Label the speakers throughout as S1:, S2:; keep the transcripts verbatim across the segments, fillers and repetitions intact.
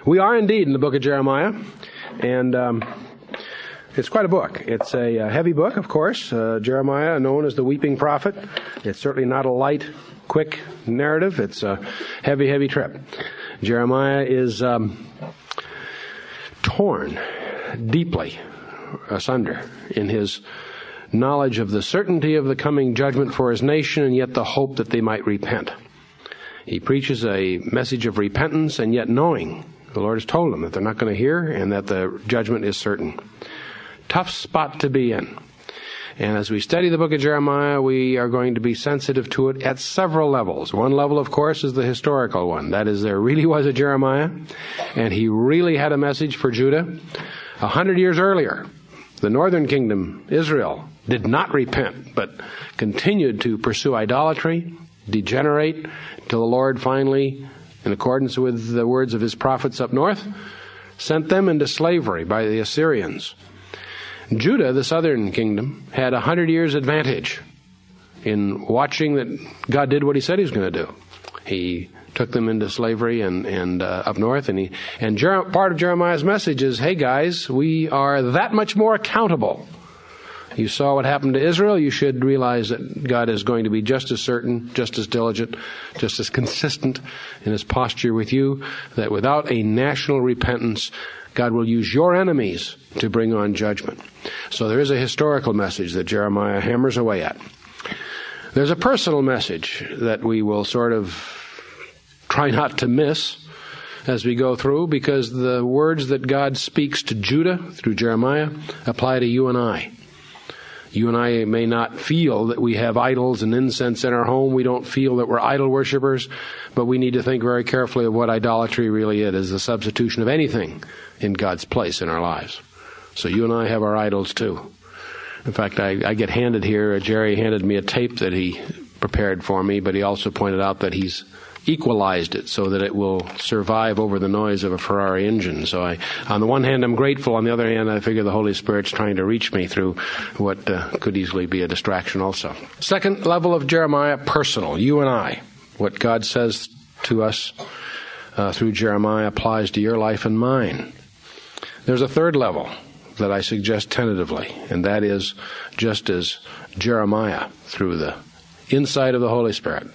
S1: We are indeed in the book of Jeremiah, and um, it's quite a book. It's a, a heavy book, of course. Uh, Jeremiah, known as the Weeping Prophet. It's certainly not a light, quick narrative. It's a heavy, heavy trip. Jeremiah is um, torn deeply asunder in his knowledge of the certainty of the coming judgment for his nation, and yet the hope that they might repent. He preaches a message of repentance, and yet knowing the Lord has told them that they're not going to hear and that the judgment is certain. Tough spot to be in. And as we study the book of Jeremiah, we are going to be sensitive to it at several levels. One level, of course, is the historical one. That is, there really was a Jeremiah, and he really had a message for Judah. A hundred years earlier, the northern kingdom, Israel, did not repent, but continued to pursue idolatry, degenerate, until the Lord finally, in accordance with the words of his prophets up north, sent them into slavery by the Assyrians. Judah, the southern kingdom, had a hundred years advantage in watching that God did what he said he was going to do. He took them into slavery and, and uh, up north, and he and Jer- part of Jeremiah's message is, hey guys, we are that much more accountable. You saw what happened to Israel. You should realize that God is going to be just as certain, just as diligent, just as consistent in his posture with you, that without a national repentance, God will use your enemies to bring on judgment. So there is a historical message that Jeremiah hammers away at. There's a personal message that we will sort of try not to miss as we go through, because the words that God speaks to Judah through Jeremiah apply to you and I. You and I may not feel that we have idols and incense in our home. We don't feel that we're idol worshipers, but we need to think very carefully of what idolatry really is, is the substitution of anything in God's place in our lives. So you and I have our idols too. In fact, I, I get handed here, Jerry handed me a tape that he prepared for me, but he also pointed out that he's equalized it so that it will survive over the noise of a Ferrari engine. So I, on the one hand, I'm grateful. On the other hand, I figure the Holy Spirit's trying to reach me through what uh, could easily be a distraction also. Second level of Jeremiah, personal. You and I. What God says to us uh, through Jeremiah applies to your life and mine. There's a third level that I suggest tentatively, and that is just as Jeremiah, through the insight of the Holy Spirit,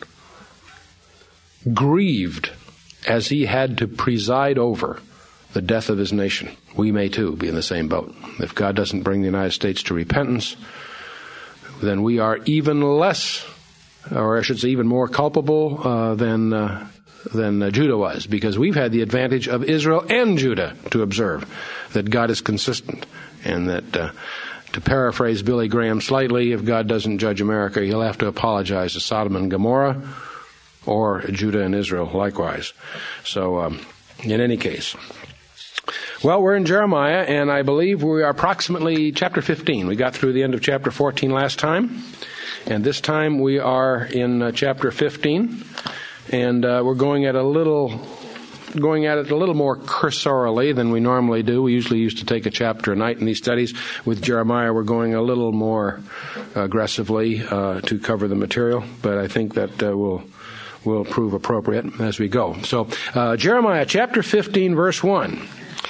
S1: grieved as he had to preside over the death of his nation, we may too be in the same boat. If God doesn't bring the United States to repentance, then we are even less, or I should say even more culpable uh, than uh, than uh, Judah was, because we've had the advantage of Israel and Judah to observe that God is consistent, and that, uh, to paraphrase Billy Graham slightly, if God doesn't judge America, he'll have to apologize to Sodom and Gomorrah, or Judah and Israel likewise. So, um, in any case. Well, we're in Jeremiah, and I believe we are approximately chapter fifteen. We got through the end of chapter fourteen last time, and this time we are in uh, chapter fifteen, and uh, we're going at a little... going at it a little more cursorily than we normally do. We usually used to take a chapter a night in these studies. With Jeremiah, we're going a little more aggressively uh, to cover the material, but I think that uh, will will prove appropriate as we go. So, uh, Jeremiah chapter fifteen, verse one.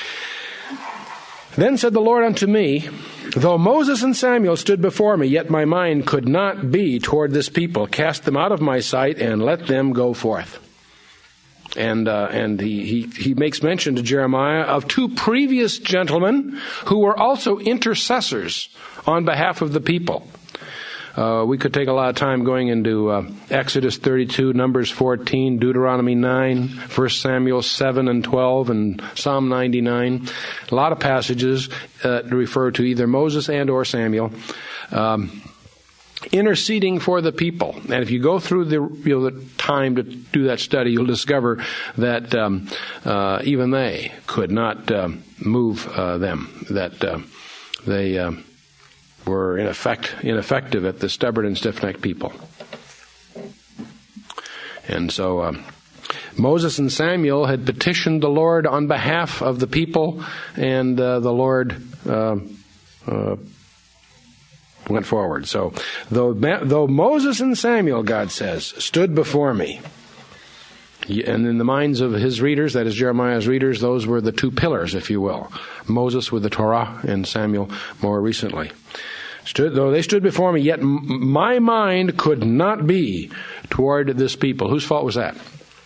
S1: Then said the Lord unto me, though Moses and Samuel stood before me, yet my mind could not be toward this people. Cast them out of my sight, and let them go forth. And uh, and he, he, he makes mention to Jeremiah of two previous gentlemen who were also intercessors on behalf of the people. Uh, we could take a lot of time going into uh, Exodus thirty-two, Numbers fourteen, Deuteronomy nine, First Samuel seven and twelve, and Psalm ninety-nine. A lot of passages uh, refer to either Moses and or Samuel. Um, interceding for the people. And if you go through the, you know, the time to do that study, you'll discover that um, uh, even they could not um, move uh, them, that uh, they uh, were in effect ineffective at the stubborn and stiff-necked people. And so um, Moses and Samuel had petitioned the Lord on behalf of the people, and uh, the Lord uh, uh, went forward. So, though though Moses and Samuel, God says, stood before me, And in the minds of his readers, that is Jeremiah's readers, those were the two pillars, if you will. Moses with the Torah and Samuel more recently. Stood, though they stood before me, yet m- my mind could not be toward this people. Whose fault was that?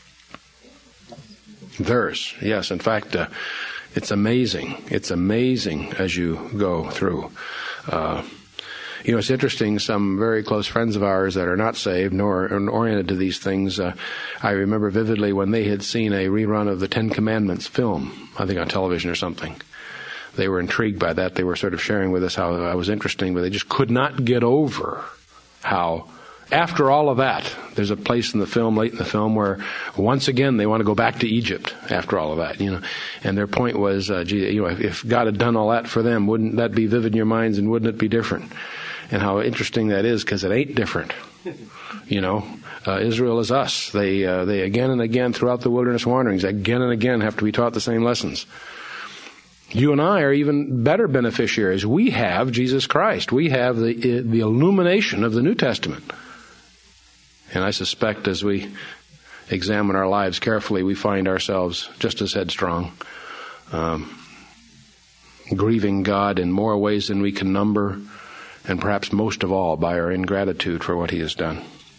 S1: Theirs. Yes, in fact, uh, it's amazing. It's amazing as you go through. Uh, you know, it's interesting. Some very close friends of ours that are not saved nor oriented to these things, uh, I remember vividly when they had seen a rerun of the Ten Commandments film, I think on television or something. They were intrigued by that. They were sort of sharing with us how it was interesting, but they just could not get over how, after all of that, there's a place in the film, late in the film, where once again they want to go back to Egypt after all of that, you know. And their point was, uh, gee, you know, if, if God had done all that for them, wouldn't that be vivid in your minds, and wouldn't it be different? And how interesting that is, because it ain't different. You know, uh, Israel is us. They uh, they again and again throughout the wilderness wanderings, again and again have to be taught the same lessons. You and I are even better beneficiaries. We have Jesus Christ. We have the the illumination of the New Testament. And I suspect as we examine our lives carefully, we find ourselves just as headstrong, um, grieving God in more ways than we can number, and perhaps most of all by our ingratitude for what he has done.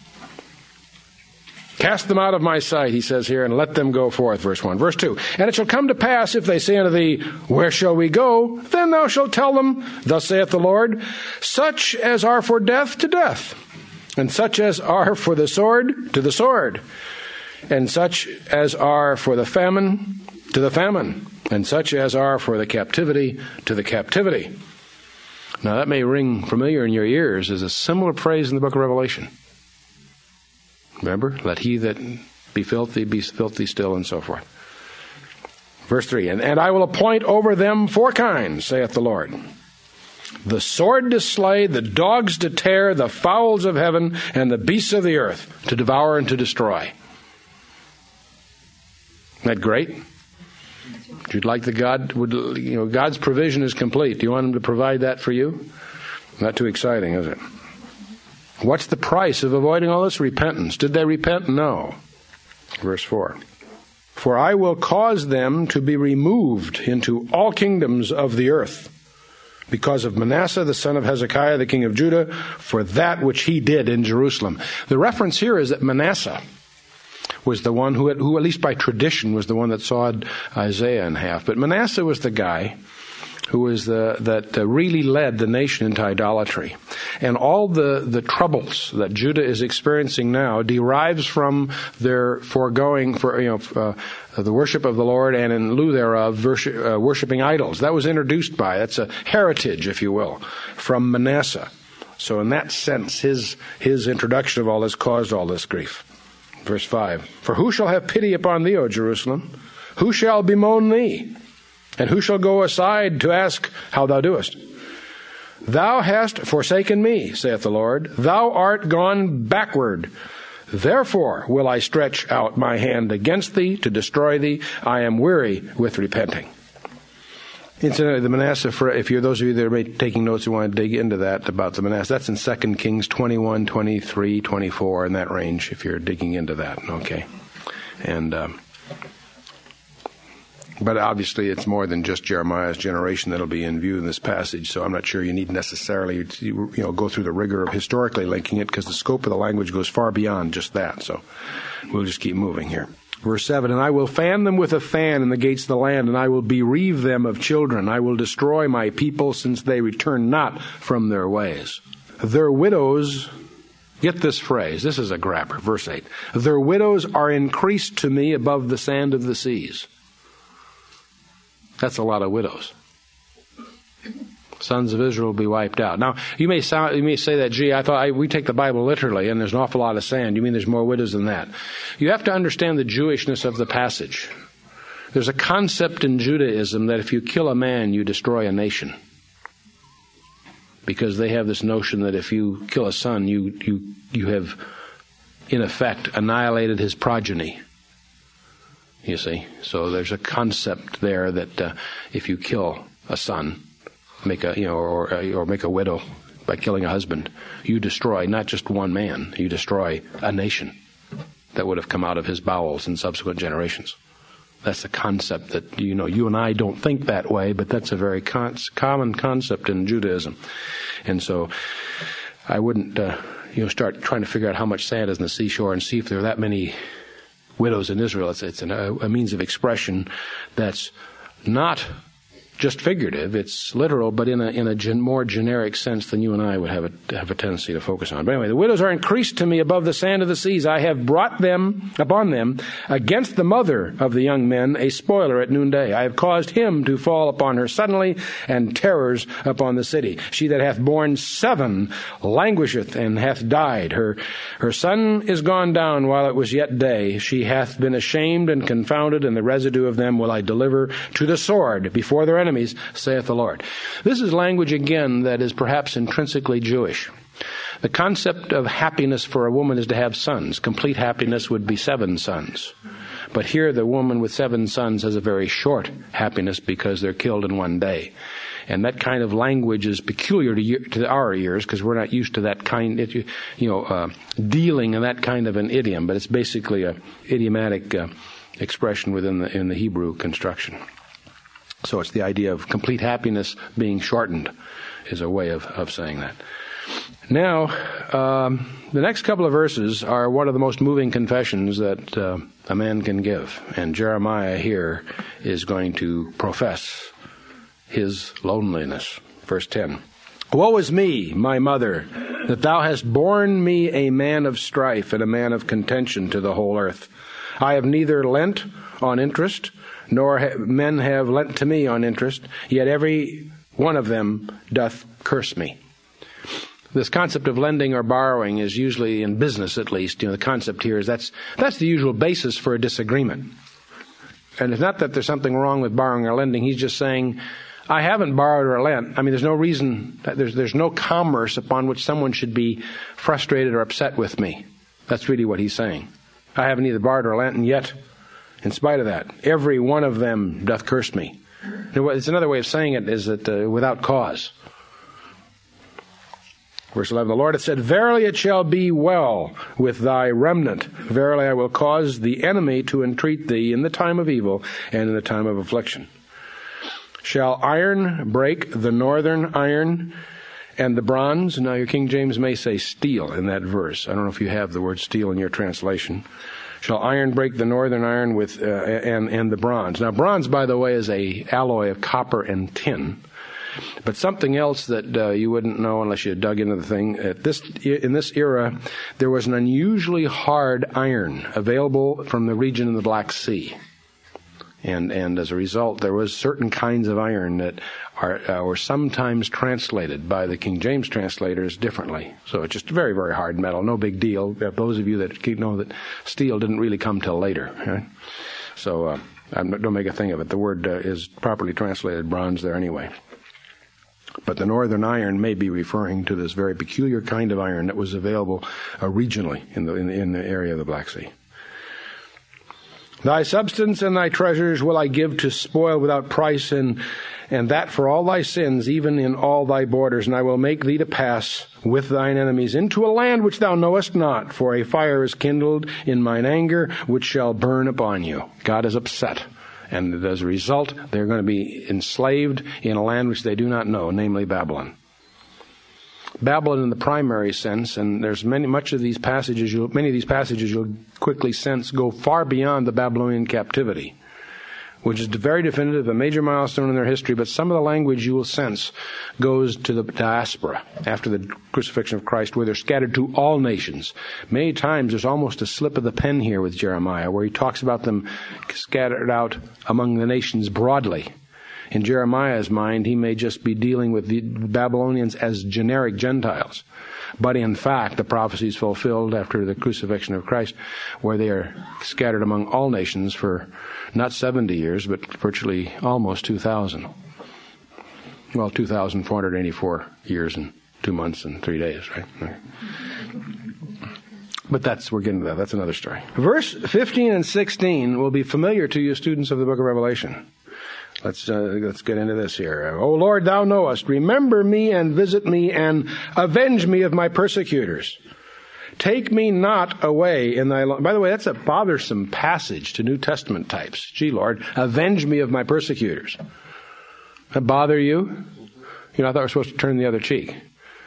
S1: Cast them out of my sight, he says here, and let them go forth, verse one. Verse two, and it shall come to pass, if they say unto thee, where shall we go? Then thou shalt tell them, thus saith the Lord, such as are for death to death, and such as are for the sword to the sword, and such as are for the famine to the famine, and such as are for the captivity to the captivity. Now that may ring familiar in your ears as a similar phrase in the book of Revelation. Remember, let he that be filthy be filthy still, and so forth. Verse three, and, and I will appoint over them four kinds, saith the Lord. The sword to slay, the dogs to tear, the fowls of heaven, and the beasts of the earth to devour and to destroy. Isn't that great? You'd like the God, would you know, God's provision is complete. Do you want him to provide that for you? Not too exciting, is it? What's the price of avoiding all this? Repentance. Did they repent? No. Verse four. For I will cause them to be removed into all kingdoms of the earth, because of Manasseh, the son of Hezekiah, the king of Judah, for that which he did in Jerusalem. The reference here is that Manasseh was the one who, had, who at least by tradition, was the one that sawed Isaiah in half. But Manasseh was the guy who was the that uh, really led the nation into idolatry. And all the, the troubles that Judah is experiencing now derives from their foregoing for you know uh, the worship of the Lord, and in lieu thereof worship, uh, worshiping idols. That was introduced by, that's a heritage, if you will, from Manasseh. So in that sense, his his introduction of all this caused all this grief. Verse five, for who shall have pity upon thee, O Jerusalem? Who shall bemoan thee? And who shall go aside to ask how thou doest? Thou hast forsaken me, saith the Lord. Thou art gone backward. Therefore will I stretch out my hand against thee to destroy thee. I am weary with repenting. Incidentally, the Manasseh, for if you're those of you that are taking notes who want to dig into that about the Manasseh, that's in Second Kings twenty-one, twenty-three, twenty-four, in that range, if you're digging into that. Okay. And, um, but obviously it's more than just Jeremiah's generation that'll be in view in this passage, so I'm not sure you need necessarily you know go through the rigor of historically linking it, because the scope of the language goes far beyond just that. So we'll just keep moving here. Verse seven, and I will fan them with a fan in the gates of the land, and I will bereave them of children. I will destroy my people, since they return not from their ways. Their widows, get this phrase, this is a grabber, verse eight. Their widows are increased to me above the sand of the seas. That's a lot of widows. Sons of Israel will be wiped out. Now, you may sound, you may say that, gee, I thought I, we take the Bible literally, and there's an awful lot of sand. You mean there's more widows than that? You have to understand the Jewishness of the passage. There's a concept in Judaism that if you kill a man, you destroy a nation. Because they have this notion that if you kill a son, you you you have, in effect, annihilated his progeny. You see? So there's a concept there that uh, if you kill a son, make a you know, or or make a widow by killing a husband, you destroy not just one man, you destroy a nation. that would have come out of his bowels in subsequent generations. That's the concept that, you know, you and I don't think that way, but that's a very con- common concept in Judaism. And so I wouldn't, uh, you know, start trying to figure out how much sand is in the seashore and see if there are that many widows in Israel. It's, it's an, a, a means of expression that's not just figurative, it's literal, but in a in a gen, more generic sense than you and I would have a have a tendency to focus on. But anyway, the widows are increased to me above the sand of the seas. I have brought them upon them against the mother of the young men, a spoiler at noonday. I have caused him to fall upon her suddenly, and terrors upon the city. She that hath borne seven languisheth and hath died. Her her sun is gone down while it was yet day. She hath been ashamed and confounded, and the residue of them will I deliver to the sword before their enemies. Enemies, saith the Lord. This is language, again, that is perhaps intrinsically Jewish. The concept of happiness for a woman is to have sons. Complete happiness would be seven sons. But here the woman with seven sons has a very short happiness because they're killed in one day. And that kind of language is peculiar to, you, to our ears because we're not used to that kind, you know, uh, dealing in that kind of an idiom. But it's basically a idiomatic uh, expression within the in the Hebrew construction. So it's the idea of complete happiness being shortened is a way of, of saying that. Now, um, the next couple of verses are one of the most moving confessions that uh, a man can give. And Jeremiah here is going to profess his loneliness. Verse ten. Woe is me, my mother, that thou hast borne me a man of strife and a man of contention to the whole earth. I have neither lent on interest, nor ha- men have lent to me on interest, yet every one of them doth curse me. This concept of lending or borrowing is usually, in business at least, you know, the concept here is that's that's the usual basis for a disagreement. And it's not that there's something wrong with borrowing or lending. He's just saying, I haven't borrowed or lent. I mean, there's no reason, there's there's no commerce upon which someone should be frustrated or upset with me. That's really what he's saying. I haven't either borrowed or lent, and yet, in spite of that, every one of them doth curse me. It's another way of saying it is that uh, without cause. Verse eleven, the Lord hath said, verily it shall be well with thy remnant. Verily I will cause the enemy to entreat thee in the time of evil and in the time of affliction. Shall iron break the northern iron and the bronze? Now your King James may say steel in that verse. I don't know if you have the word steel in your translation. Shall iron break the northern iron with uh, and and the bronze? Now bronze, by the way, is a alloy of copper and tin. But something else that uh, you wouldn't know unless you dug into the thing. At this in this era, there was an unusually hard iron available from the region of the Black Sea. And and as a result, there was certain kinds of iron that are uh, were sometimes translated by the King James translators differently. So it's just very, very hard metal. No big deal. Those of you that know that steel didn't really come till later. Right? So uh, don't make a thing of it. The word uh, is properly translated bronze there anyway. But the northern iron may be referring to this very peculiar kind of iron that was available uh, regionally in the, in the in the area of the Black Sea. Thy substance and thy treasures will I give to spoil without price, and and that for all thy sins, even in all thy borders. And I will make thee to pass with thine enemies into a land which thou knowest not, for a fire is kindled in mine anger, which shall burn upon you. God is upset. And as a result, they're going to be enslaved in a land which they do not know, namely Babylon. Babylon in the primary sense, and there's many, much of these passages, you'll, many of these passages you'll quickly sense go far beyond the Babylonian captivity, which is very definitive, a major milestone in their history, but some of the language you will sense goes to the diaspora after the crucifixion of Christ, where they're scattered to all nations. Many times there's almost a slip of the pen here with Jeremiah, where he talks about them scattered out among the nations broadly. In Jeremiah's mind, he may just be dealing with the Babylonians as generic Gentiles. But in fact, the prophecy is fulfilled after the crucifixion of Christ, where they are scattered among all nations for not seventy years, but virtually almost two thousand. Well, two thousand four hundred eighty-four years and two months and three days, right? But that's, we're getting to that. That's another story. Verse fifteen and sixteen will be familiar to you students of the book of Revelation. Let's uh, let's get into this here. O Lord, thou knowest, remember me and visit me and avenge me of my persecutors. Take me not away in thy law. By the way, that's a bothersome passage to New Testament types. Gee, Lord, avenge me of my persecutors. That bother you? You know, I thought we were supposed to turn the other cheek.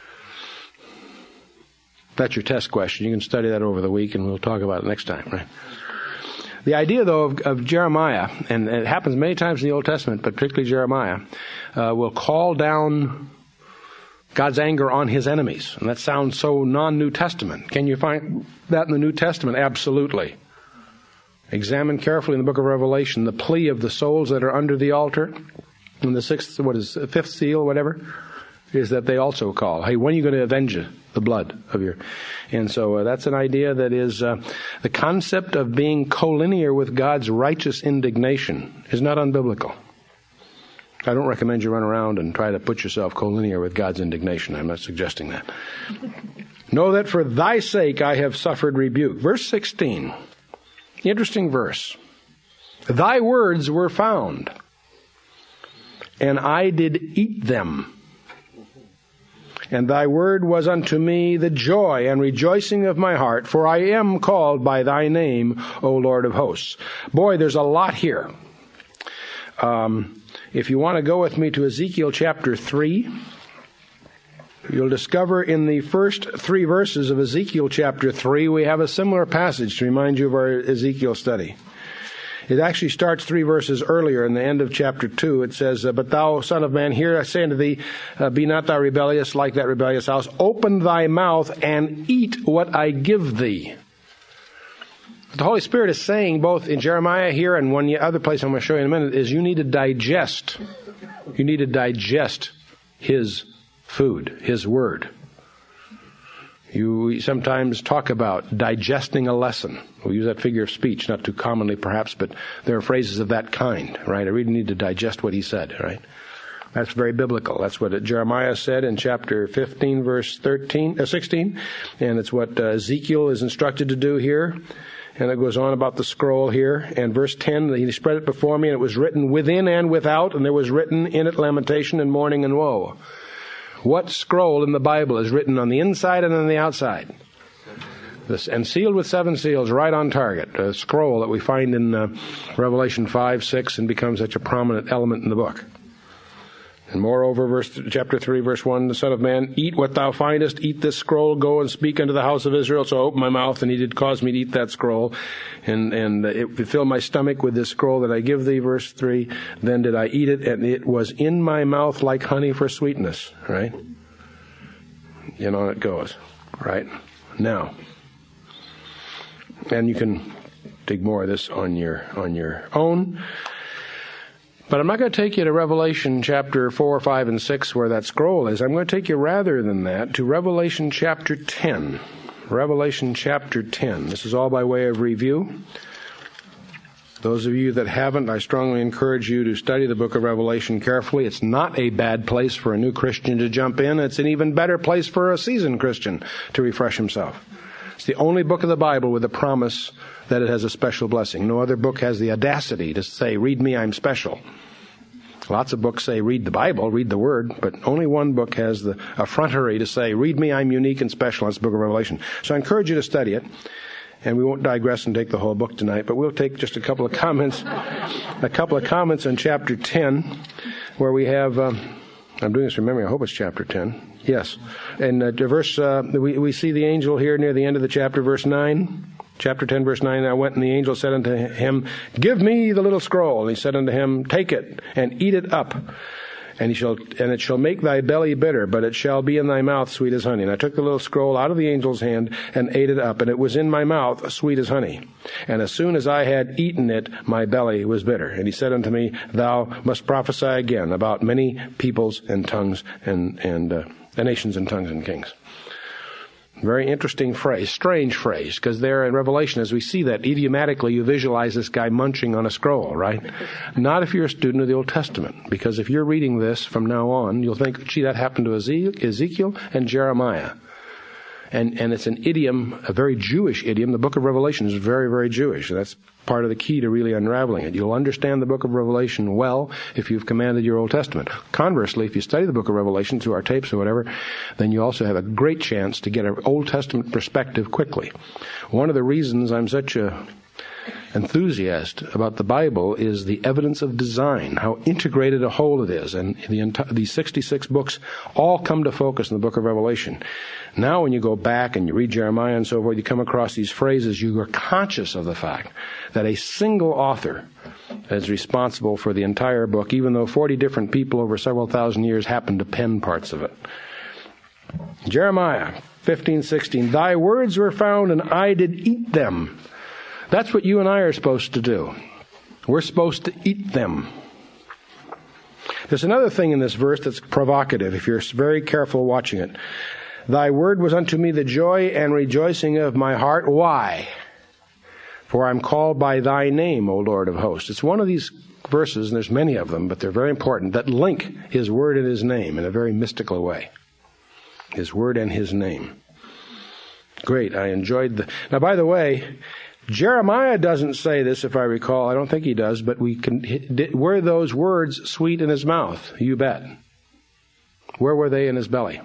S1: That's your test question. You can study that over the week, and we'll talk about it next time, right? The idea, though, of, of Jeremiah, and it happens many times in the Old Testament, but particularly Jeremiah, uh, will call down God's anger on his enemies. And that sounds so non-New Testament. Can you find that in the New Testament? Absolutely. Examine carefully in the book of Revelation the plea of the souls that are under the altar. In the sixth, what is it, fifth seal, whatever, is that they also call, hey, when are you going to avenge the blood of your... And so uh, that's an idea that is, uh, the concept of being collinear with God's righteous indignation is not unbiblical. I don't recommend you run around and try to put yourself collinear with God's indignation. I'm not suggesting that. Know that for thy sake I have suffered rebuke. Verse sixteen. Interesting verse. Thy words were found, and I did eat them. And thy word was unto me the joy and rejoicing of my heart, for I am called by thy name, O Lord of hosts. Boy, there's a lot here. Um, if you want to go with me to Ezekiel chapter three, you'll discover in the first three verses of Ezekiel chapter three, we have a similar passage to remind you of our Ezekiel study. It actually starts three verses earlier in the end of chapter two. It says, But thou, son of man, here I say unto thee, uh, be not thou rebellious like that rebellious house. Open thy mouth and eat what I give thee. The Holy Spirit is saying, both in Jeremiah here and one other place I'm going to show you in a minute, is you need to digest. You need to digest His food, His word. You sometimes talk about digesting a lesson. We use that figure of speech, not too commonly perhaps, but there are phrases of that kind, right? I really need to digest what he said, right? That's very biblical. That's what Jeremiah said in chapter fifteen, verse thirteen, uh, sixteen, and it's what uh, Ezekiel is instructed to do here. And it goes on about the scroll here. And verse ten, he spread it before me, and it was written within and without, and there was written in it lamentation and mourning and woe. What scroll in the Bible is written on the inside and on the outside? This, and sealed with seven seals, right on target. A scroll that we find in uh, Revelation five, six, and becomes such a prominent element in the book. And moreover, verse chapter three, verse one, the Son of Man, eat what thou findest, eat this scroll, go and speak unto the house of Israel. So I opened my mouth, and he did cause me to eat that scroll. And, and it filled my stomach with this scroll that I give thee, verse three. Then did I eat it, and it was in my mouth like honey for sweetness, right? And on it goes, right? Now, and you can dig more of this on your, on your own. But I'm not going to take you to Revelation chapter four, five, and six where that scroll is. I'm going to take you rather than that to Revelation chapter ten. Revelation chapter ten. This is all by way of review. Those of you that haven't, I strongly encourage you to study the book of Revelation carefully. It's not a bad place for a new Christian to jump in. It's an even better place for a seasoned Christian to refresh himself. It's the only book of the Bible with a promise that it has a special blessing. No other book has the audacity to say, read me, I'm special. Lots of books say, read the Bible, read the Word, but only one book has the effrontery to say, read me, I'm unique and special. That's the book of Revelation. So I encourage you to study it. And we won't digress and take the whole book tonight, but we'll take just a couple of comments, a couple of comments on chapter ten, where we have, um, I'm doing this from memory, I hope it's chapter ten. Yes. And uh, verse, uh, we, we see the angel here near the end of the chapter, verse nine. Chapter ten, verse nine, I went, and the angel said unto him, give me the little scroll. And he said unto him, take it, and eat it up. And he shall, and it shall make thy belly bitter, but it shall be in thy mouth sweet as honey. And I took the little scroll out of the angel's hand, and ate it up, and it was in my mouth sweet as honey. And as soon as I had eaten it, my belly was bitter. And he said unto me, thou must prophesy again about many peoples and tongues, and, and uh, the nations and tongues and kings. Very interesting phrase, strange phrase, because there in Revelation, as we see that, idiomatically you visualize this guy munching on a scroll, right? Not if you're a student of the Old Testament, because if you're reading this from now on, you'll think, gee, that happened to Ezekiel and Jeremiah. And, and it's an idiom, a very Jewish idiom. The book of Revelation is very, very Jewish. That's part of the key to really unraveling it. You'll understand the book of Revelation well if you've commanded your Old Testament. Conversely, if you study the book of Revelation through our tapes or whatever, then you also have a great chance to get an Old Testament perspective quickly. One of the reasons I'm such a enthusiast about the Bible is the evidence of design, how integrated a whole it is. And the enti- these sixty-six books all come to focus in the book of Revelation. Now when you go back and you read Jeremiah and so forth, you come across these phrases, you are conscious of the fact that a single author is responsible for the entire book, even though forty different people over several thousand years happened to pen parts of it. Jeremiah fifteen sixteen, thy words were found and I did eat them. That's what you and I are supposed to do. We're supposed to eat them. There's another thing in this verse that's provocative if you're very careful watching it. Thy word was unto me the joy and rejoicing of my heart. Why? For I'm called by thy name, O Lord of hosts. It's one of these verses, and there's many of them, but they're very important, that link his word and his name in a very mystical way. His word and his name. Great. I enjoyed the... Now, by the way, Jeremiah doesn't say this, if I recall. I don't think he does, but we can... Were those words sweet in his mouth? You bet. Where were they in his belly?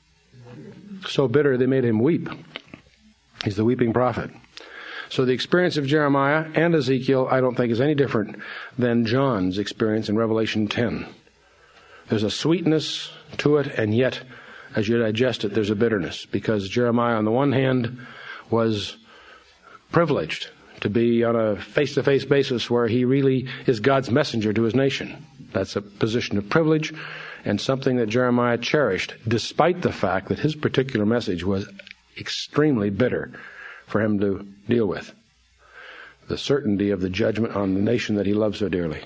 S1: So bitter they made him weep. He's the weeping prophet. So the experience of Jeremiah and Ezekiel, I don't think, is any different than John's experience in Revelation ten. There's a sweetness to it, and yet, as you digest it, there's a bitterness. Because Jeremiah, on the one hand, was privileged to be on a face-to-face basis where he really is God's messenger to his nation. That's a position of privilege and something that Jeremiah cherished, despite the fact that his particular message was extremely bitter for him to deal with. The certainty of the judgment on the nation that he loved so dearly.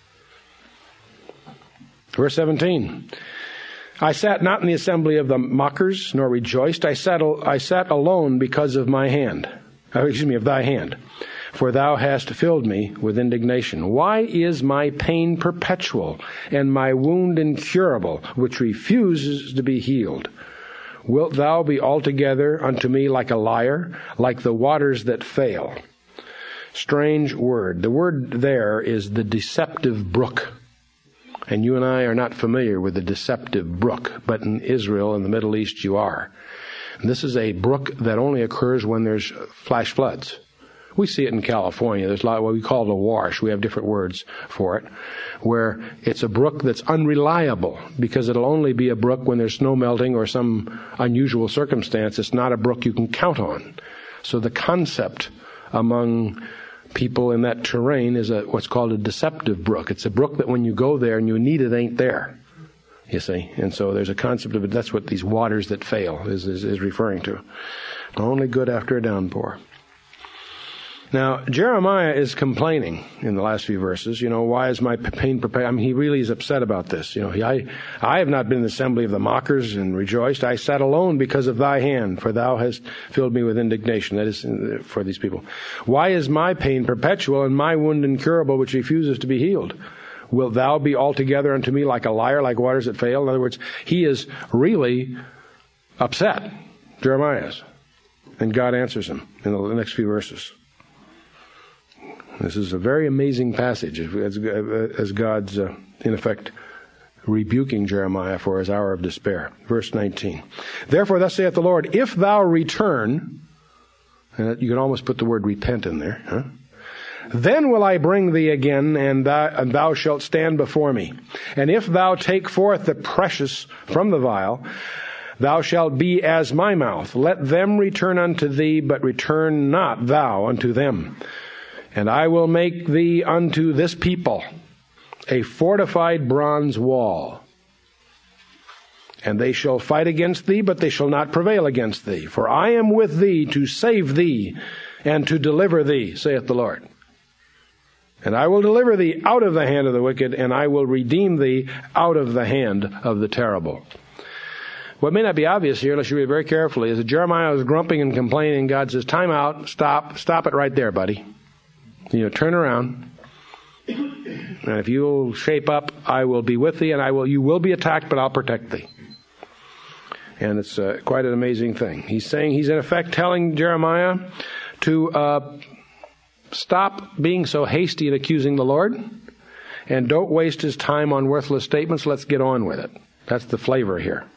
S1: Verse seventeen. I sat not in the assembly of the mockers, nor rejoiced. I sat, I sat alone because of my hand. Oh, excuse me, of thy hand. For thou hast filled me with indignation. Why is my pain perpetual, and my wound incurable, which refuses to be healed? Wilt thou be altogether unto me like a liar, like the waters that fail? Strange word. The word there is the deceptive brook. And you and I are not familiar with the deceptive brook, but in Israel, in the Middle East, you are. And this is a brook that only occurs when there's flash floods. We see it in California. There's a lot of what we call a wash. We have different words for it, where it's a brook that's unreliable because it'll only be a brook when there's snow melting or some unusual circumstance. It's not a brook you can count on. So the concept among people in that terrain is a, what's called a deceptive brook. It's a brook that when you go there and you need it, ain't there. You see? And so there's a concept of it. That's what these waters that fail is, is, is referring to. Only good after a downpour. Now, Jeremiah is complaining in the last few verses. You know, why is my pain prepared? I mean, he really is upset about this. You know, he, I, I have not been in the assembly of the mockers and rejoiced. I sat alone because of thy hand, for thou hast filled me with indignation. That is for these people. Why is my pain perpetual and my wound incurable, which refuses to be healed? Wilt thou be altogether unto me like a liar, like waters that fail? In other words, he is really upset, Jeremiah is. And God answers him in the next few verses. This is a very amazing passage as, as God's, uh, in effect, rebuking Jeremiah for his hour of despair. Verse nineteen. Therefore, thus saith the Lord, if thou return, and you can almost put the word repent in there, huh? Then will I bring thee again, and thou, and thou shalt stand before me. And if thou take forth the precious from the vial, thou shalt be as my mouth. Let them return unto thee, but return not thou unto them. And I will make thee unto this people a fortified bronze wall. And they shall fight against thee, but they shall not prevail against thee. For I am with thee to save thee and to deliver thee, saith the Lord. And I will deliver thee out of the hand of the wicked, and I will redeem thee out of the hand of the terrible. What may not be obvious here, unless you read very carefully, is that Jeremiah was grumping and complaining. God says, time out, stop, stop it right there, buddy. You know, turn around. And if you'll shape up, I will be with thee, and I will. You will be attacked, but I'll protect thee. And it's uh, quite an amazing thing. He's saying, he's in effect telling Jeremiah to uh, stop being so hasty in accusing the Lord, and don't waste his time on worthless statements. Let's get on with it. That's the flavor here.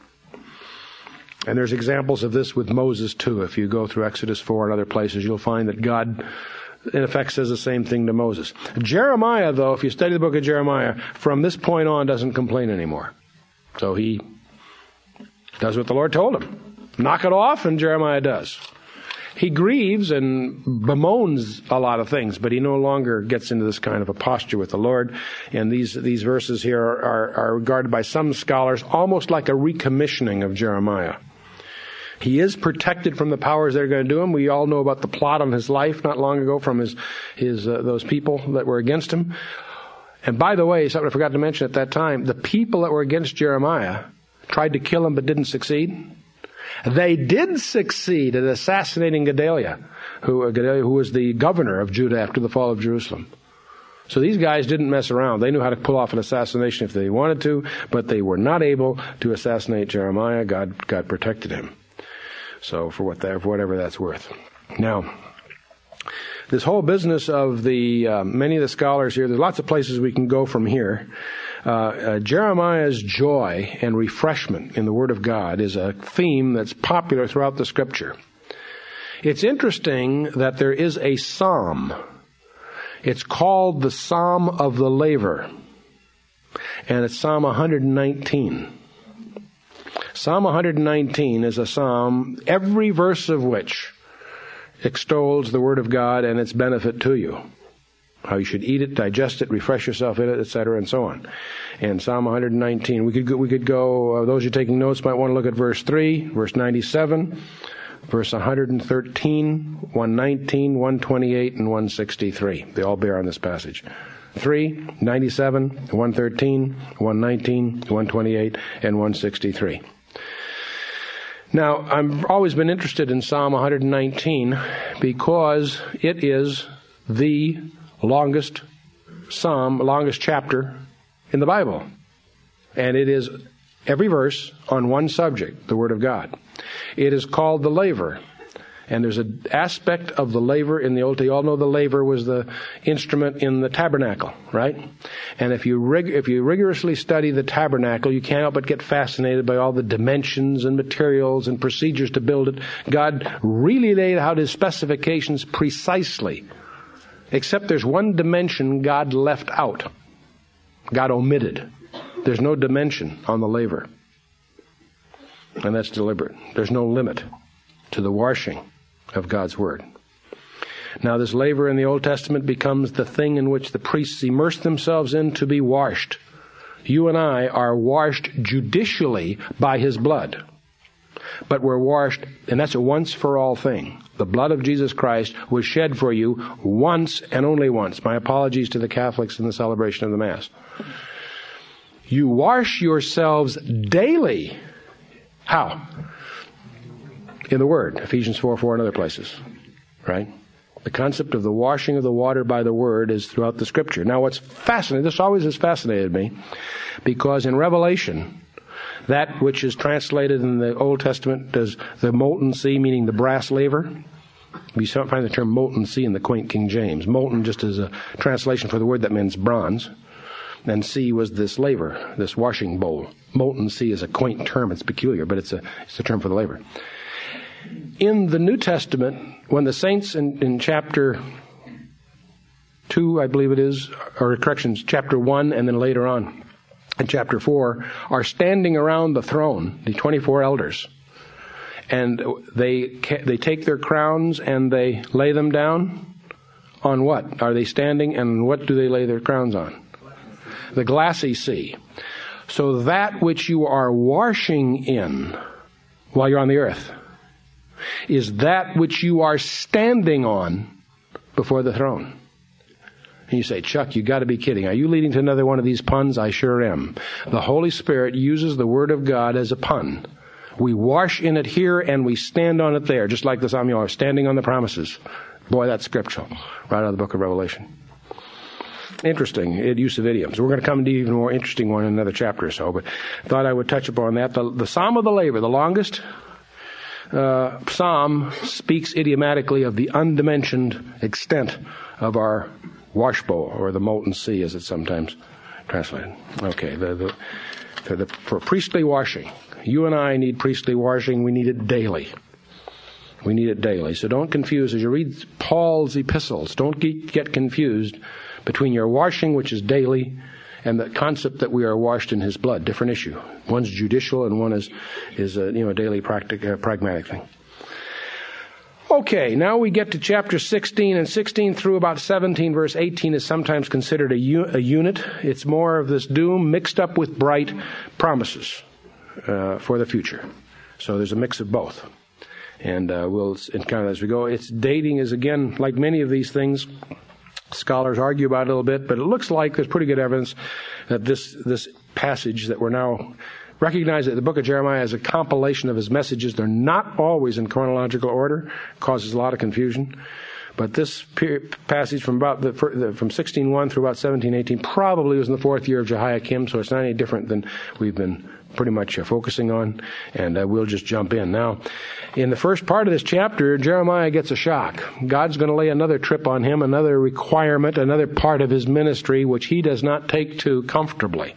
S1: And there's examples of this with Moses too. If you go through Exodus four and other places, you'll find that God, in effect, says the same thing to Moses. Jeremiah, though, if you study the book of Jeremiah, from this point on doesn't complain anymore. So he does what the Lord told him. Knock it off, and Jeremiah does. He grieves and bemoans a lot of things, but he no longer gets into this kind of a posture with the Lord. And these these verses here are, are, are regarded by some scholars almost like a recommissioning of Jeremiah. He is protected from the powers that are going to do him. We all know about the plot on his life not long ago from his his uh, those people that were against him. And by the way, something I forgot to mention at that time, the people that were against Jeremiah tried to kill him but didn't succeed. They did succeed at assassinating Gedaliah, who, uh, Gedaliah, who was the governor of Judah after the fall of Jerusalem. So these guys didn't mess around. They knew how to pull off an assassination if they wanted to, but they were not able to assassinate Jeremiah. God, God protected him. So for what that, for whatever that's worth. Now, this whole business of the uh, many of the scholars here, there's lots of places we can go from here. Uh, uh, Jeremiah's joy and refreshment in the Word of God is a theme that's popular throughout the Scripture. It's interesting that there is a psalm. It's called the Psalm of the Laver, and it's Psalm one nineteen. Psalm one nineteen is a psalm, every verse of which extols the Word of God and its benefit to you. How you should eat it, digest it, refresh yourself in it, et cetera, and so on. And Psalm one nineteen, we could go, we could go uh, those who are taking notes might want to look at verse three, verse ninety-seven, verse one thirteen, one nineteen, one twenty-eight, and one sixty-three. They all bear on this passage. three, ninety-seven, one thirteen, one nineteen, one twenty-eight, and one sixty-three. Now, I've always been interested in Psalm one nineteen because it is the longest psalm, longest chapter in the Bible. And it is every verse on one subject, the Word of God. It is called the laver. And there's an aspect of the laver in the Old Testament. You all know the laver was the instrument in the tabernacle, right? And if you rig- if you rigorously study the tabernacle, you can't help but get fascinated by all the dimensions and materials and procedures to build it. God really laid out his specifications precisely. Except there's one dimension God left out. God omitted. There's no dimension on the laver. And that's deliberate. There's no limit to the washing of God's Word. Now, this laver in the Old Testament becomes the thing in which the priests immerse themselves in to be washed. You and I are washed judicially by his blood. But we're washed, and that's a once-for-all thing. The blood of Jesus Christ was shed for you once and only once. My apologies to the Catholics in the celebration of the Mass. You wash yourselves daily. How? In the Word, Ephesians four four and other places, right? The concept of the washing of the water by the Word is throughout the Scripture. Now, what's fascinating, this always has fascinated me, because in Revelation, that which is translated in the Old Testament as the molten sea, meaning the brass laver. You find the term molten sea in the quaint King James. Molten just as a translation for the word that means bronze. And sea was this laver, this washing bowl. Molten sea is a quaint term. It's peculiar, but it's a, it's a term for the laver. In the New Testament, when the saints in, in chapter two, I believe it is, or corrections, chapter one, and then later on, in chapter four, are standing around the throne, the twenty-four elders, and they they take their crowns and they lay them down on what? Are they standing, and what do they lay their crowns on? The glassy sea. So that which you are washing in while you're on the earth is that which you are standing on before the throne. And you say, Chuck, you got to be kidding. Are you leading to another one of these puns? I sure am. The Holy Spirit uses the Word of God as a pun. We wash in it here and we stand on it there, just like the Psalm, you are standing on the promises. Boy, that's scriptural, right out of the book of Revelation. interesting use of idioms. We're going to come to an even more interesting one in another chapter or so, but thought I would touch upon that. The, the Psalm of the Laver, the longest uh, psalm, speaks idiomatically of the undimensioned extent of our washbowl, or the molten sea, as it's sometimes translated. Okay, the, the, the, the, for priestly washing. You and I need priestly washing. We need it daily. We need it daily. So don't confuse, as you read Paul's epistles, don't get, get confused between your washing, which is daily, and the concept that we are washed in his blood. Different issue. One's judicial and one is, is a, you know, a daily practic, uh, pragmatic thing. Okay, now we get to chapter sixteen, and sixteen through about seventeen, verse eighteen is sometimes considered a, u- a unit. It's more of this doom mixed up with bright promises uh, for the future. So there's a mix of both. And uh, we'll encounter as we go. Its dating is, again, like many of these things, scholars argue about it a little bit, but it looks like there's pretty good evidence that this this passage that we're now recognize that the book of Jeremiah is a compilation of his messages. They're not always in chronological order. Causes a lot of confusion. But this passage from about the, from sixteen one through about seventeen eighteen probably was in the fourth year of Jehoiakim, so it's not any different than we've been pretty much uh, focusing on, and uh, we'll just jump in. Now, in the first part of this chapter, Jeremiah gets a shock. God's going to lay another trip on him, another requirement, another part of his ministry, which he does not take to comfortably.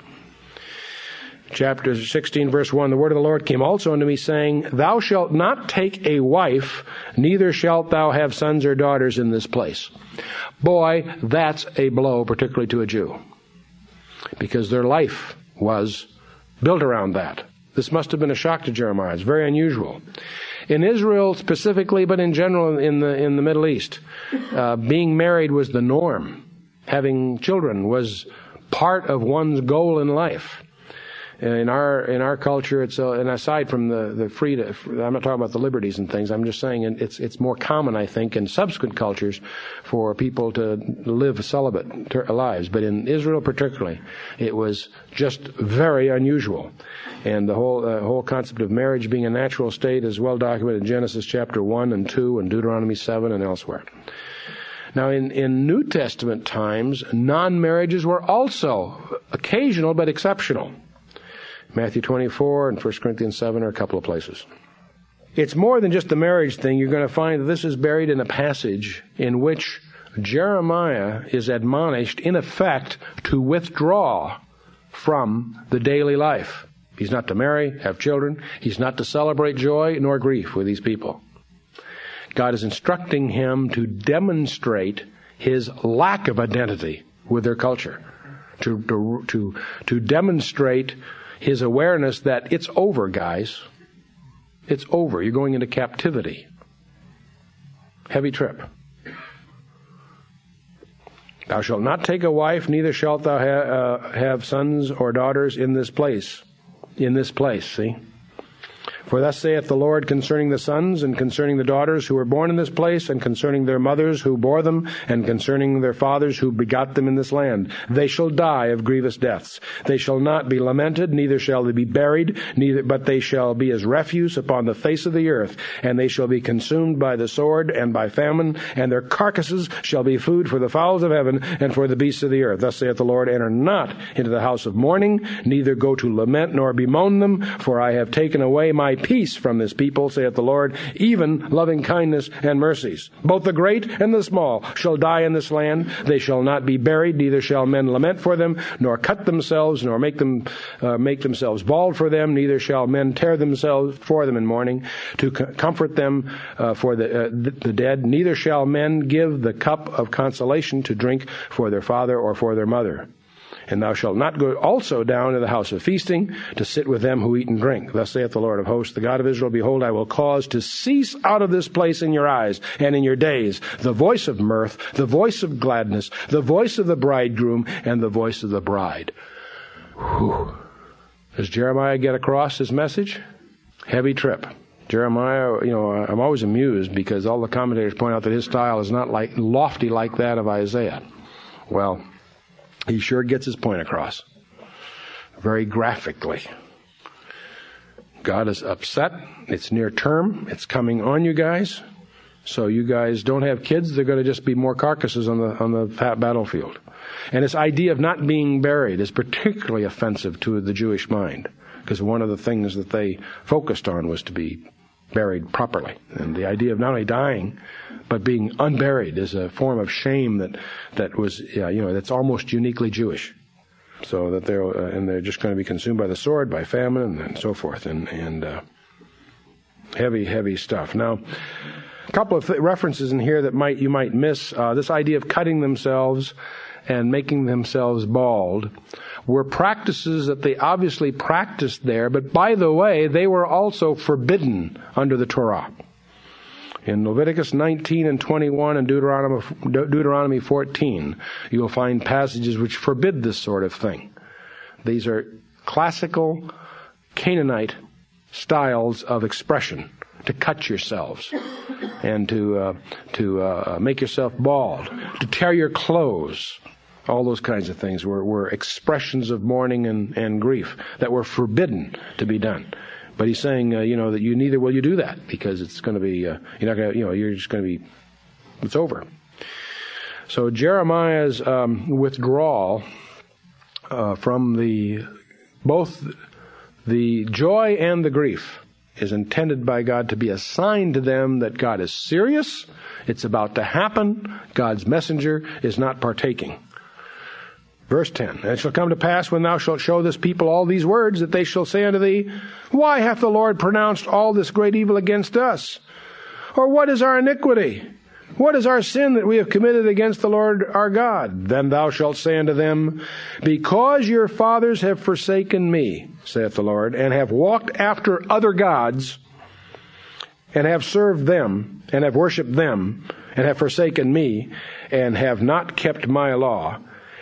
S1: Chapter sixteen, verse one, the word of the Lord came also unto me, saying, Thou shalt not take a wife, neither shalt thou have sons or daughters in this place. Boy, that's a blow, particularly to a Jew, because their life was built around that. This must have been a shock to Jeremiah. It's very unusual. In Israel specifically, but in general in the in the Middle East, uh, being married was the norm. Having children was part of one's goal in life. In our in our culture, it's uh, and aside from the the freedom, I'm not talking about the liberties and things. I'm just saying it's it's more common, I think, in subsequent cultures for people to live celibate ter- lives. But in Israel, particularly, it was just very unusual. And the whole uh, whole concept of marriage being a natural state is well documented in Genesis chapter one and two and Deuteronomy seven and elsewhere. Now, in, in New Testament times, non-marriages were also occasional but exceptional. Matthew twenty-four and First Corinthians seven are a couple of places. It's more than just the marriage thing. You're going to find that this is buried in a passage in which Jeremiah is admonished, in effect, to withdraw from the daily life. He's not to marry, have children. He's not to celebrate joy nor grief with these people. God is instructing him to demonstrate his lack of identity with their culture, to to to, to demonstrate his awareness that it's over, guys. It's over. You're going into captivity. Heavy trip. Thou shalt not take a wife, neither shalt thou ha- uh, have sons or daughters in this place. In this place, see? For thus saith the Lord concerning the sons and concerning the daughters who were born in this place, and concerning their mothers who bore them, and concerning their fathers who begot them in this land. They shall die of grievous deaths. They shall not be lamented, neither shall they be buried, neither but they shall be as refuse upon the face of the earth, and they shall be consumed by the sword and by famine, and their carcasses shall be food for the fowls of heaven and for the beasts of the earth. Thus saith the Lord, enter not into the house of mourning, neither go to lament nor bemoan them, for I have taken away my peace from this people, saith the Lord, even loving kindness and mercies. Both the great and the small shall die in this land. They shall not be buried, neither shall men lament for them, nor cut themselves, nor make them uh, make themselves bald for them, neither shall men tear themselves for them in mourning, to co- comfort them uh, for the, uh, the dead. Neither shall men give the cup of consolation to drink for their father or for their mother. And thou shalt not go also down to the house of feasting, to sit with them who eat and drink. Thus saith the Lord of hosts, the God of Israel, behold, I will cause to cease out of this place in your eyes and in your days the voice of mirth, the voice of gladness, the voice of the bridegroom, and the voice of the bride. Whew. Does Jeremiah get across his message? Heavy trip. Jeremiah, you know, I'm always amused because all the commentators point out that his style is not like lofty like that of Isaiah. Well, he sure gets his point across. Very graphically. God is upset. It's near term. It's coming on you guys. So you guys don't have kids, they're going to just be more carcasses on the on the battlefield. And this idea of not being buried is particularly offensive to the Jewish mind, because one of the things that they focused on was to be buried properly. And the idea of not only dying, but being unburied is a form of shame that that was, yeah, you know, that's almost uniquely Jewish. So that they're uh, and they're just going to be consumed by the sword, by famine, and, and so forth, and and uh, heavy, heavy stuff. Now, a couple of th- references in here that might you might miss. Uh, this idea of cutting themselves and making themselves bald were practices that they obviously practiced there, but by the way, they were also forbidden under the Torah. In Leviticus nineteen and twenty-one and Deuteronomy, Deuteronomy fourteen, you'll find passages which forbid this sort of thing. These are classical Canaanite styles of expression, to cut yourselves and to uh, to uh, make yourself bald, to tear your clothes. All those kinds of things were, were expressions of mourning and, and grief that were forbidden to be done. But he's saying, uh, you know, that you neither will you do that, because it's going to be, uh, you're not going to, you know, you're just going to be, it's over. So Jeremiah's um, withdrawal uh, from the, both the joy and the grief is intended by God to be a sign to them that God is serious, it's about to happen, God's messenger is not partaking. Verse ten, and it shall come to pass when thou shalt show this people all these words, that they shall say unto thee, why hath the Lord pronounced all this great evil against us? Or what is our iniquity? What is our sin that we have committed against the Lord our God? Then thou shalt say unto them, because your fathers have forsaken me, saith the Lord, and have walked after other gods, and have served them, and have worshipped them, and have forsaken me, and have not kept my law,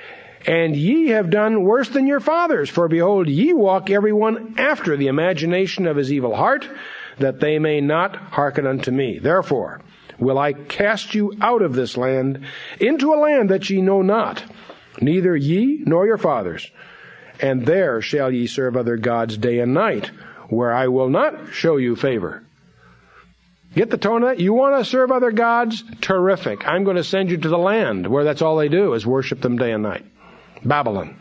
S1: and ye have done worse than your fathers, for behold, ye walk every one after the imagination of his evil heart, that they may not hearken unto me. Therefore will I cast you out of this land, into a land that ye know not, neither ye nor your fathers. And there shall ye serve other gods day and night, where I will not show you favor. Get the tone of that? You want to serve other gods? Terrific. I'm going to send you to the land where that's all they do is worship them day and night. Babylon,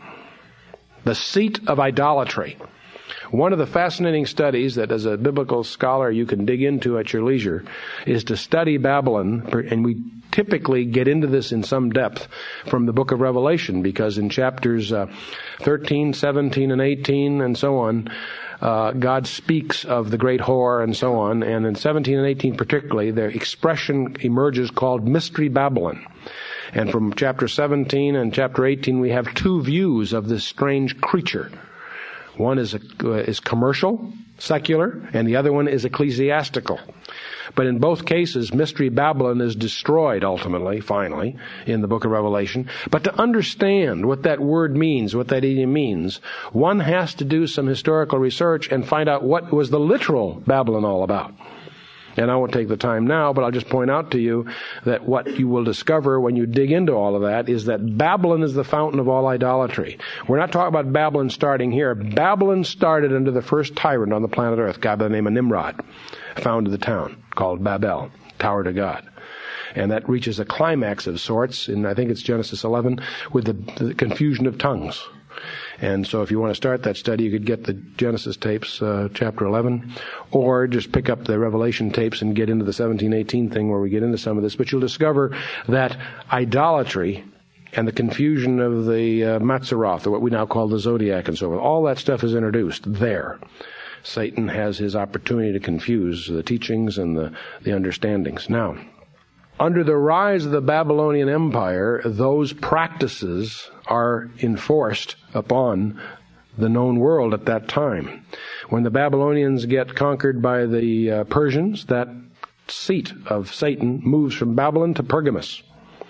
S1: the seat of idolatry. One of the fascinating studies that as a biblical scholar you can dig into at your leisure is to study Babylon, and we typically get into this in some depth from the book of Revelation, because in chapters uh, thirteen, seventeen, and eighteen, and so on, uh, God speaks of the great whore and so on, and in seventeen and eighteen particularly, the expression emerges called Mystery Babylon. And from chapter seventeen and chapter eighteen, we have two views of this strange creature. One is a, uh, is commercial, secular, and the other one is ecclesiastical. But in both cases, Mystery Babylon is destroyed ultimately, finally, in the book of Revelation. But to understand what that word means, what that idiom means, one has to do some historical research and find out what was the literal Babylon all about. And I won't take the time now, but I'll just point out to you that what you will discover when you dig into all of that is that Babylon is the fountain of all idolatry. We're not talking about Babylon starting here. Babylon started under the first tyrant on the planet Earth, a guy by the name of Nimrod, founded the town called Babel, Tower to God. And that reaches a climax of sorts in, I think it's Genesis eleven, with the, the confusion of tongues. And so if you want to start that study, you could get the Genesis tapes, uh, chapter eleven, or just pick up the Revelation tapes and get into the seventeen eighteen thing where we get into some of this. But you'll discover that idolatry and the confusion of the uh, Mazzaroth, or what we now call the Zodiac and so forth, all that stuff is introduced there. Satan has his opportunity to confuse the teachings and the, the understandings. Now, under the rise of the Babylonian Empire, those practices are enforced upon the known world at that time. When the Babylonians get conquered by the uh, Persians, that seat of Satan moves from Babylon to Pergamus.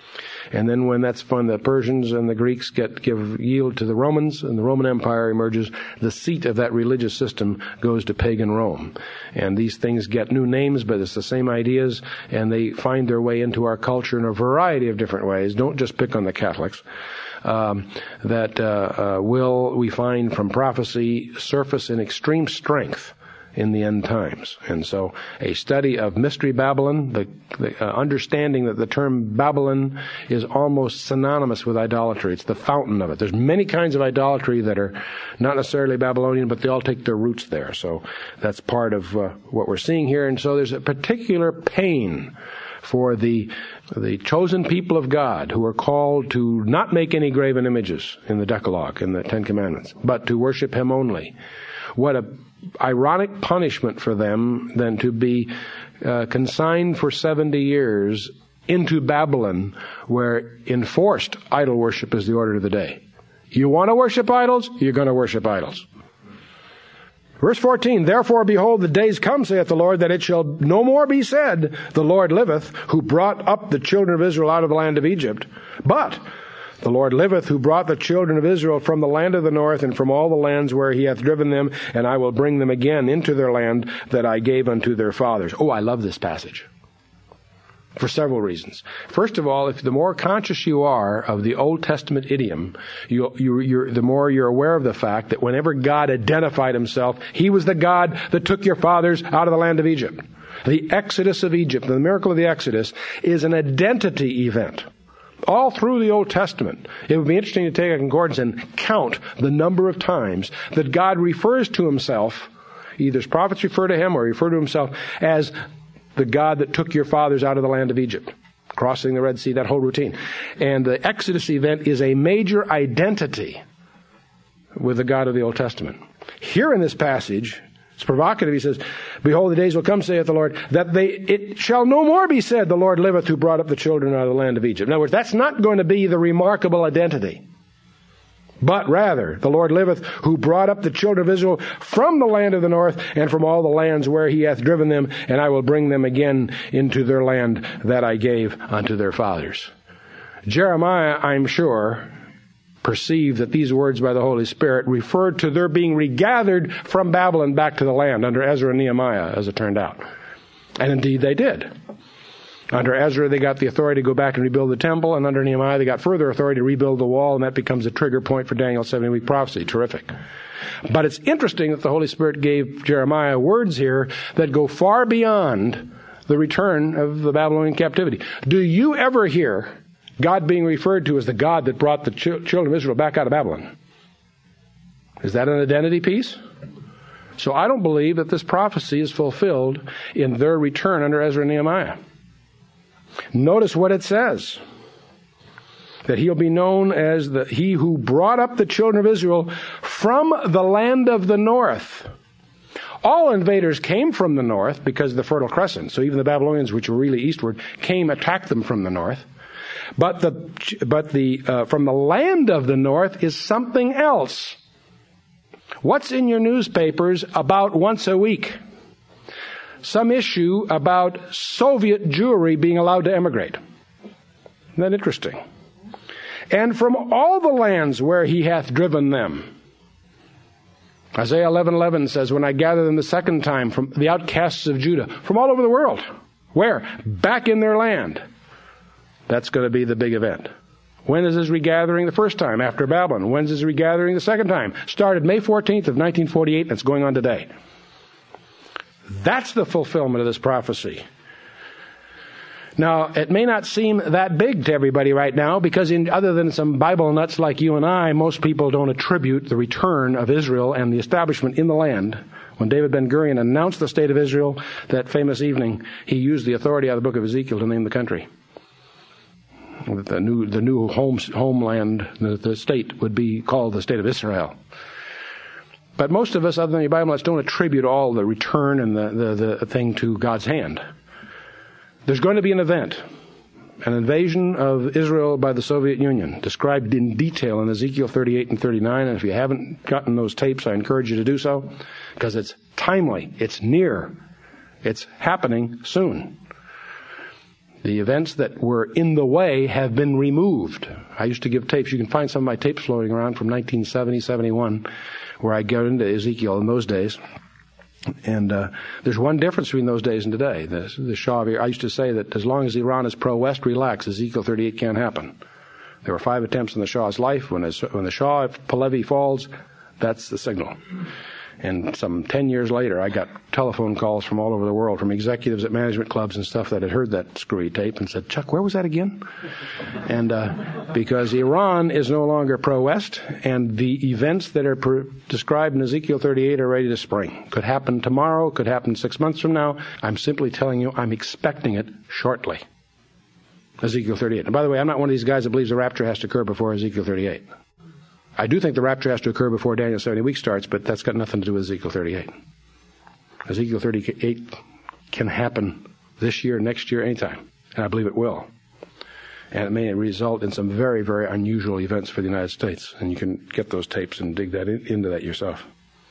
S1: And then when that's fun, the Persians and the Greeks get give yield to the Romans, and the Roman Empire emerges, the seat of that religious system goes to pagan Rome. And these things get new names, but it's the same ideas, and they find their way into our culture in a variety of different ways. Don't just pick on the Catholics. Um, that uh, uh, will, we find from prophecy, surface in extreme strength in the end times. And so a study of Mystery Babylon, the, the uh, understanding that the term Babylon is almost synonymous with idolatry. It's the fountain of it. There's many kinds of idolatry that are not necessarily Babylonian, but they all take their roots there. So that's part of uh, what we're seeing here. And so there's a particular pain for the the chosen people of God who are called to not make any graven images in the Decalogue, in the Ten Commandments, but to worship Him only. What a ironic punishment for them than to be uh, consigned for seventy years into Babylon, where enforced idol worship is the order of the day. You want to worship idols? You're going to worship idols. Verse fourteen, therefore, behold, the days come, saith the Lord, that it shall no more be said, the Lord liveth, who brought up the children of Israel out of the land of Egypt. But the Lord liveth, who brought the children of Israel from the land of the north, and from all the lands where he hath driven them, and I will bring them again into their land that I gave unto their fathers. Oh, I love this passage. For several reasons. First of all, if the more conscious you are of the Old Testament idiom, you, you, you're, the more you're aware of the fact that whenever God identified Himself, He was the God that took your fathers out of the land of Egypt. The Exodus of Egypt, the miracle of the Exodus, is an identity event. All through the Old Testament, it would be interesting to take a concordance and count the number of times that God refers to Himself, either His prophets refer to Him or refer to Himself as the God that took your fathers out of the land of Egypt, crossing the Red Sea, that whole routine. And the Exodus event is a major identity with the God of the Old Testament. Here in this passage, it's provocative. He says, behold, the days will come, saith the Lord, that they it shall no more be said, the Lord liveth, who brought up the children out of the land of Egypt. In other words, that's not going to be the remarkable identity. But rather, the Lord liveth, who brought up the children of Israel from the land of the north, and from all the lands where He hath driven them, and I will bring them again into their land that I gave unto their fathers. Jeremiah, I'm sure, perceived that these words by the Holy Spirit referred to their being regathered from Babylon back to the land under Ezra and Nehemiah, as it turned out. And indeed they did. Under Ezra, they got the authority to go back and rebuild the temple, and under Nehemiah, they got further authority to rebuild the wall, and that becomes a trigger point for Daniel's seventy-week prophecy. Terrific. But it's interesting that the Holy Spirit gave Jeremiah words here that go far beyond the return of the Babylonian captivity. Do you ever hear God being referred to as the God that brought the ch- children of Israel back out of Babylon? Is that an identity piece? So I don't believe that this prophecy is fulfilled in their return under Ezra and Nehemiah. Notice what it says. That He'll be known as the He who brought up the children of Israel from the land of the north. All invaders came from the north because of the Fertile Crescent. So even the Babylonians, which were really eastward, came, attacked them from the north. But the but the uh, from the land of the north is something else. What's in your newspapers about once a week? Some issue about Soviet Jewry being allowed to emigrate. Isn't that interesting? And from all the lands where He hath driven them. Isaiah eleven eleven says, when I gather them the second time from the outcasts of Judah, from all over the world. Where? Back in their land. That's going to be the big event. When is this regathering the first time? After Babylon. When is this regathering the second time? Started May fourteenth of nineteen forty-eight, and it's going on today. That's the fulfillment of this prophecy. Now, it may not seem that big to everybody right now, because in, other than some Bible nuts like you and I, most people don't attribute the return of Israel and the establishment in the land. When David Ben-Gurion announced the state of Israel that famous evening, he used the authority out of the book of Ezekiel to name the country. The new, the new home, homeland, the, the state would be called the state of Israel. But most of us, other than the Bible nuts, don't attribute all the return and the, the, the thing to God's hand. There's going to be an event, an invasion of Israel by the Soviet Union, described in detail in Ezekiel thirty-eight and thirty-nine. And if you haven't gotten those tapes, I encourage you to do so, because it's timely, it's near, it's happening soon. The events that were in the way have been removed. I used to give tapes. You can find some of my tapes floating around from nineteen seventy, seventy-one, where I got into Ezekiel in those days. And uh, there's one difference between those days and today. The, the Shah of Iran, I used to say that as long as Iran is pro-West, relax, Ezekiel thirty-eight can't happen. There were five attempts in the Shah's life. When, his, when the Shah of Pahlavi falls, that's the signal. And some ten years later, I got telephone calls from all over the world, from executives at management clubs and stuff that had heard that screwy tape and said, Chuck, where was that again? And uh, because Iran is no longer pro-West, and the events that are per- described in Ezekiel thirty-eight are ready to spring. Could happen tomorrow, could happen six months from now. I'm simply telling you, I'm expecting it shortly. Ezekiel thirty-eight. And by the way, I'm not one of these guys that believes the rapture has to occur before Ezekiel thirty-eight. I do think the rapture has to occur before Daniel's seventy weeks starts, but that's got nothing to do with Ezekiel thirty-eight. Ezekiel thirty-eight can happen this year, next year, anytime. And I believe it will. And it may result in some very, very unusual events for the United States. And you can get those tapes and dig that in, into that yourself.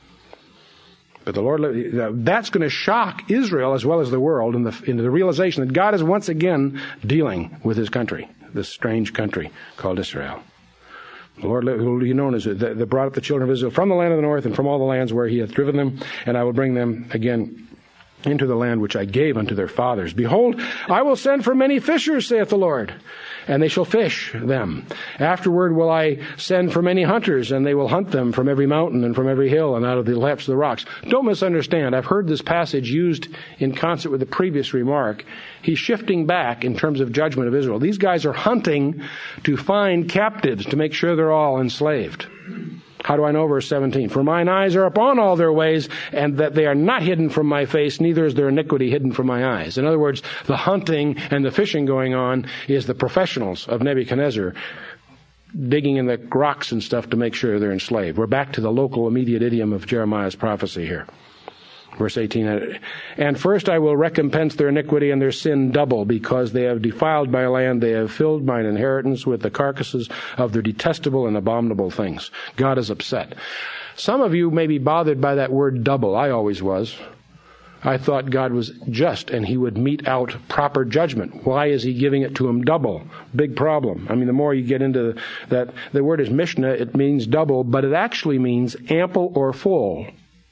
S1: But the Lord, that's going to shock Israel as well as the world in the, into the realization that God is once again dealing with his country, this strange country called Israel. The Lord, who you know, is that brought up the children of Israel from the land of the north and from all the lands where he hath driven them, and I will bring them again into the land which I gave unto their fathers. Behold, I will send for many fishers, saith the Lord, and they shall fish them. Afterward will I send for many hunters, and they will hunt them from every mountain and from every hill and out of the depths of the rocks. Don't misunderstand. I've heard this passage used in concert with the previous remark. He's shifting back in terms of judgment of Israel. These guys are hunting to find captives to make sure they're all enslaved. How do I know? Verse seventeen. For mine eyes are upon all their ways, and that they are not hidden from my face, neither is their iniquity hidden from my eyes. In other words, the hunting and the fishing going on is the professionals of Nebuchadnezzar digging in the rocks and stuff to make sure they're enslaved. We're back to the local immediate idiom of Jeremiah's prophecy here. Verse eighteen, and first I will recompense their iniquity and their sin double, because they have defiled my land, they have filled mine inheritance with the carcasses of their detestable and abominable things. God is upset. Some of you may be bothered by that word double. I always was. I thought God was just and he would mete out proper judgment. Why is he giving it to him double? Big problem. I mean, the more you get into that, the word is Mishnah, it means double, but it actually means ample or full.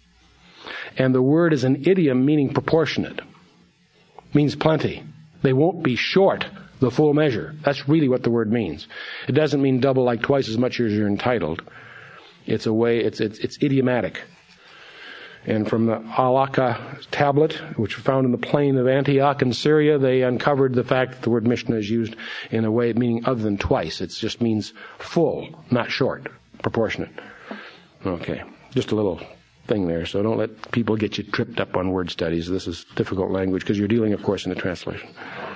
S1: And the word is an idiom meaning proportionate. Means plenty. They won't be short the full measure. That's really what the word means. It doesn't mean double like twice as much as you're entitled. It's a way, it's it's, it's idiomatic. And from the Al-Aqsa tablet, which was found in the plain of Antioch in Syria, they uncovered the fact that the word Mishnah is used in a way meaning other than twice. It just means full, not short, proportionate. Okay, just a little thing there, so don't let people get you tripped up on word studies. This is difficult language because you're dealing, of course, in a translation.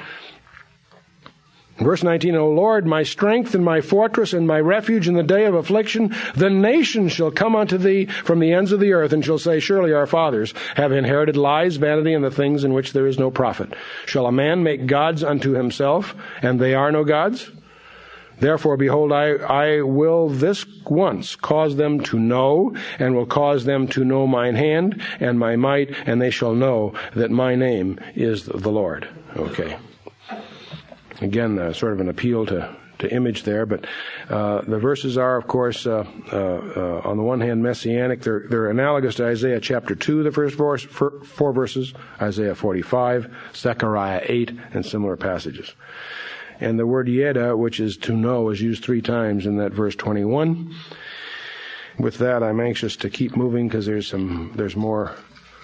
S1: Verse nineteen, O Lord, my strength and my fortress and my refuge in the day of affliction, the nations shall come unto thee from the ends of the earth and shall say, surely our fathers have inherited lies, vanity, and the things in which there is no profit. Shall a man make gods unto himself, and they are no gods? Therefore, behold, I, I will this once cause them to know, and will cause them to know mine hand and my might, and they shall know that my name is the Lord. Okay. Again, uh, sort of an appeal to, to image there, but uh, the verses are, of course, uh, uh, uh, on the one hand, messianic. They're, they're analogous to Isaiah chapter two, the first four, four verses, Isaiah forty-five, Zechariah eight, and similar passages. And the word yeda, which is to know, is used three times in that verse twenty-one. With that, I'm anxious to keep moving because there's some, there's more,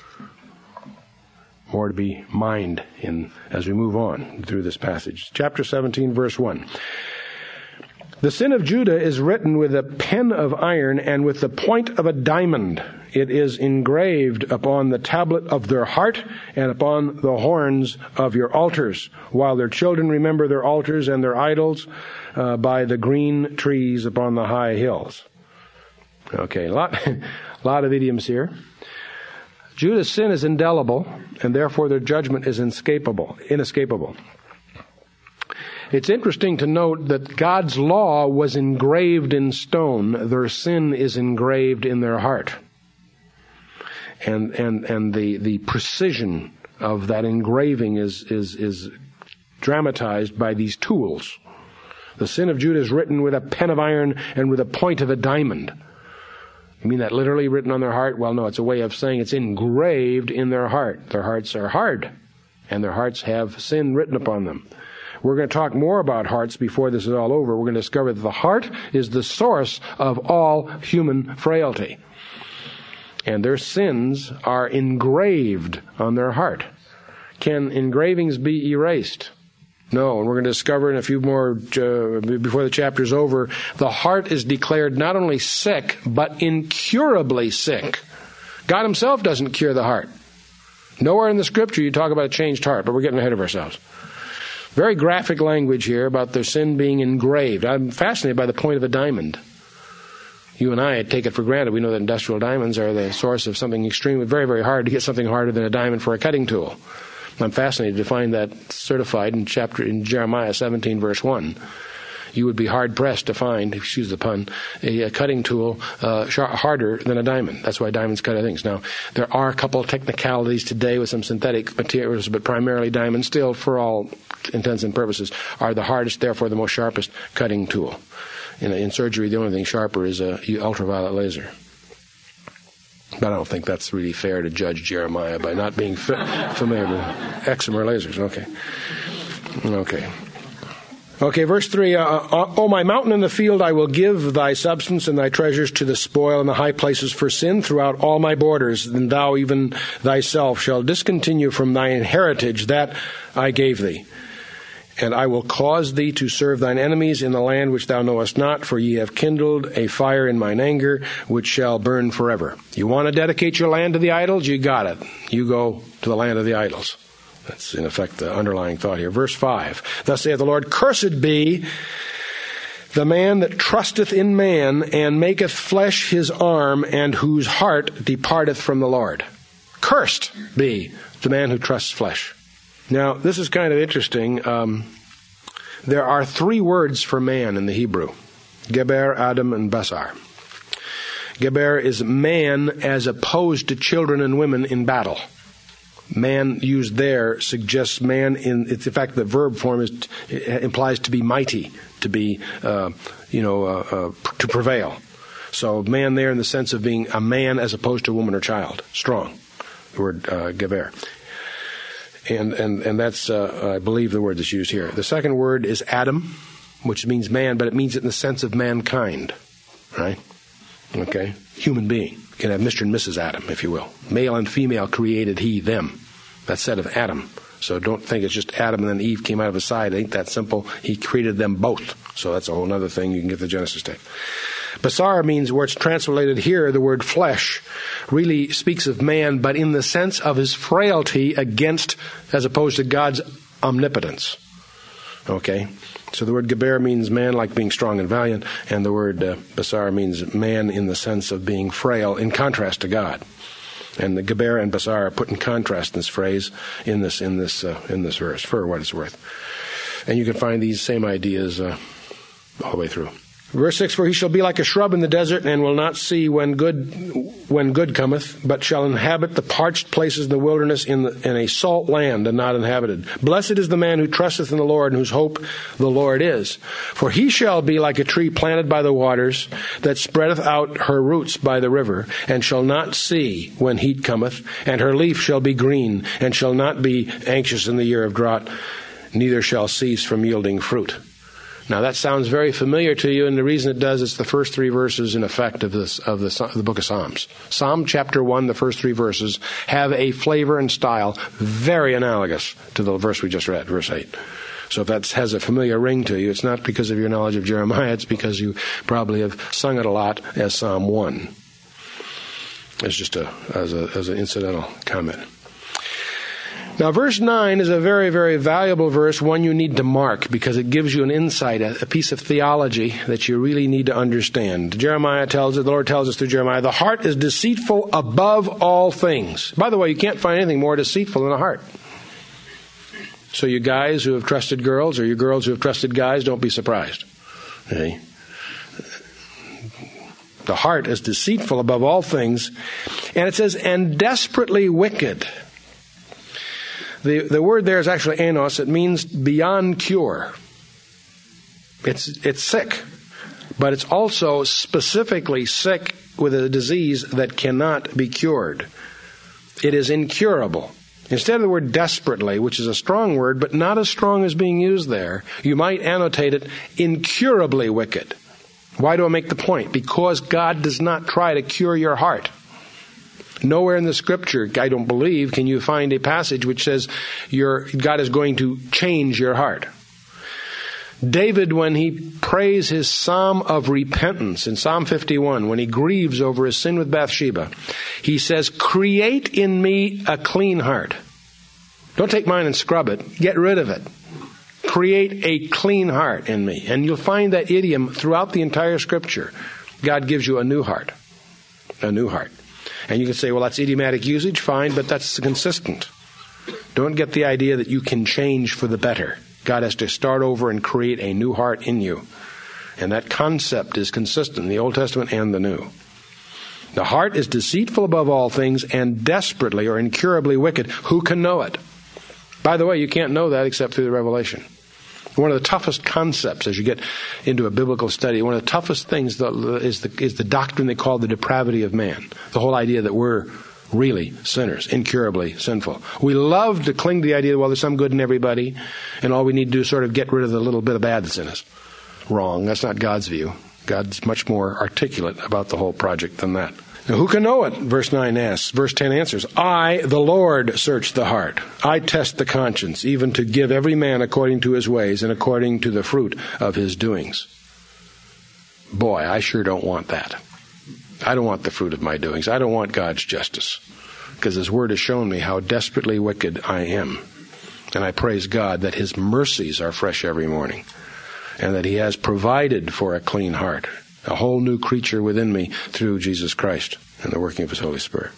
S1: more to be mined in as we move on through this passage. Chapter seventeen, verse one. The sin of Judah is written with a pen of iron and with the point of a diamond. It is engraved upon the tablet of their heart and upon the horns of your altars, while their children remember their altars and their idols uh, by the green trees upon the high hills. Okay, a lot, a lot of idioms here. Judah's sin is indelible, and therefore their judgment is inescapable. inescapable. It's interesting to note that God's law was engraved in stone. Their sin is engraved in their heart. And and and the, the precision of that engraving is, is, is dramatized by these tools. The sin of Judah is written with a pen of iron and with a point of a diamond. You mean that literally written on their heart? Well, no, it's a way of saying it's engraved in their heart. Their hearts are hard, and their hearts have sin written upon them. We're going to talk more about hearts before this is all over. We're going to discover that the heart is the source of all human frailty. and their sins are engraved on their heart. Can engravings be erased? No, and we're going to discover in a few more, uh, before the chapter's over, the heart is declared not only sick, but incurably sick. God himself doesn't cure the heart. Nowhere in the scripture you talk about a changed heart, but we're getting ahead of ourselves. Very graphic language here about their sin being engraved. I'm fascinated by the point of a diamond. You and I take it for granted. We know that industrial diamonds are the source of something extremely, very, very hard to get something harder than a diamond for a cutting tool. I'm fascinated to find that certified in chapter in Jeremiah seventeen, verse one. You would be hard-pressed to find, excuse the pun, a, a cutting tool uh, sharp, harder than a diamond. That's why diamonds cut things. Now, there are a couple of technicalities today with some synthetic materials, but primarily diamonds still, for all intents and purposes, are the hardest, therefore the most sharpest cutting tool. In, in surgery, the only thing sharper is a ultraviolet laser. But I don't think that's really fair to judge Jeremiah by not being fi- familiar with excimer lasers. Okay. Okay. Okay, verse three, uh, O my mountain in the field, I will give thy substance and thy treasures to the spoil and the high places for sin throughout all my borders. Then thou even thyself shall discontinue from thine heritage that I gave thee. And I will cause thee to serve thine enemies in the land which thou knowest not, for ye have kindled a fire in mine anger, which shall burn forever. You want to dedicate your land to the idols? You got it. You go to the land of the idols. That's, in effect, the underlying thought here. Verse five, Thus saith the Lord, Cursed be the man that trusteth in man, and maketh flesh his arm, and whose heart departeth from the Lord. Cursed be the man who trusts flesh. Now, this is kind of interesting. Um, there are three words for man in the Hebrew: Geber, Adam, and Basar. Geber is man as opposed to children and women in battle. Man used there suggests man in, it's in fact the verb form is, it implies to be mighty, to be, uh, you know, uh, uh, to prevail. So man there in the sense of being a man as opposed to a woman or child. Strong. The word uh, Geber. And, and, and that's, uh, I believe, the word that's used here. The second word is Adam, which means man, but it means it in the sense of mankind. Right? Okay? Human being. You can have Mister and Missus Adam, if you will. Male and female created he, them. That's said of Adam. So don't think it's just Adam and then Eve came out of his side. It ain't that simple. He created them both. So that's a whole other thing. You can get the Genesis text. Basar means, where it's translated here, the word flesh, really speaks of man, but in the sense of his frailty against, as opposed to God's omnipotence. Okay? So the word Geber means man, like being strong and valiant, and the word uh, Basar means man in the sense of being frail, in contrast to God. And the Geber and Basar are put in contrast in this phrase, in this in this uh, in this verse, for what it's worth. And you can find these same ideas uh, all the way through. Verse six, For he shall be like a shrub in the desert, and will not see when good when good cometh, but shall inhabit the parched places in the wilderness, in, the, in a salt land and not inhabited. Blessed is the man who trusteth in the Lord, and whose hope the Lord is. For he shall be like a tree planted by the waters, that spreadeth out her roots by the river, and shall not see when heat cometh, and her leaf shall be green, and shall not be anxious in the year of drought, neither shall cease from yielding fruit. Now that sounds very familiar to you, and the reason it does is the first three verses, in effect, of this of the, of the book of Psalms. Psalm chapter one, the first three verses, have a flavor and style very analogous to the verse we just read, verse eight. So if that has a familiar ring to you, it's not because of your knowledge of Jeremiah, it's because you probably have sung it a lot as Psalm one. It's just a as a as an incidental comment. Now, verse nine is a very, very valuable verse, one you need to mark, because it gives you an insight, a, a piece of theology that you really need to understand. Jeremiah tells us, the Lord tells us through Jeremiah, the heart is deceitful above all things. By the way, you can't find anything more deceitful than a heart. So you guys who have trusted girls, or you girls who have trusted guys, don't be surprised. Okay? The heart is deceitful above all things. And it says, and desperately wicked. The the word there is actually anos. It means beyond cure. It's it's sick, but it's also specifically sick with a disease that cannot be cured. It is incurable. Instead of the word desperately, which is a strong word, but not as strong as being used there, you might annotate it incurably wicked. Why do I make the point? Because God does not try to cure your heart. Nowhere in the Scripture, I don't believe, can you find a passage which says your God is going to change your heart. David, when he prays his psalm of repentance in Psalm fifty-one, when he grieves over his sin with Bathsheba, he says, create in me a clean heart. Don't take mine and scrub it. Get rid of it. Create a clean heart in me. And you'll find that idiom throughout the entire Scripture. God gives you a new heart. A new heart. And you can say, well, that's idiomatic usage. Fine, but that's consistent. Don't get the idea that you can change for the better. God has to start over and create a new heart in you. And that concept is consistent in the Old Testament and the New. The heart is deceitful above all things and desperately or incurably wicked. Who can know it? By the way, you can't know that except through the revelation. One of the toughest concepts as you get into a biblical study, one of the toughest things is the, is the doctrine they call the depravity of man. The whole idea that we're really sinners, incurably sinful. We love to cling to the idea that, well, there's some good in everybody, and all we need to do is sort of get rid of the little bit of bad that's in us. Wrong. That's not God's view. God's much more articulate about the whole project than that. Now, who can know it? Verse nine asks. Verse ten answers. I, the Lord, search the heart. I test the conscience, even to give every man according to his ways and according to the fruit of his doings. Boy, I sure don't want that. I don't want the fruit of my doings. I don't want God's justice, because His Word has shown me how desperately wicked I am. And I praise God that His mercies are fresh every morning, and that He has provided for a clean heart, a whole new creature within me through Jesus Christ and the working of His Holy Spirit.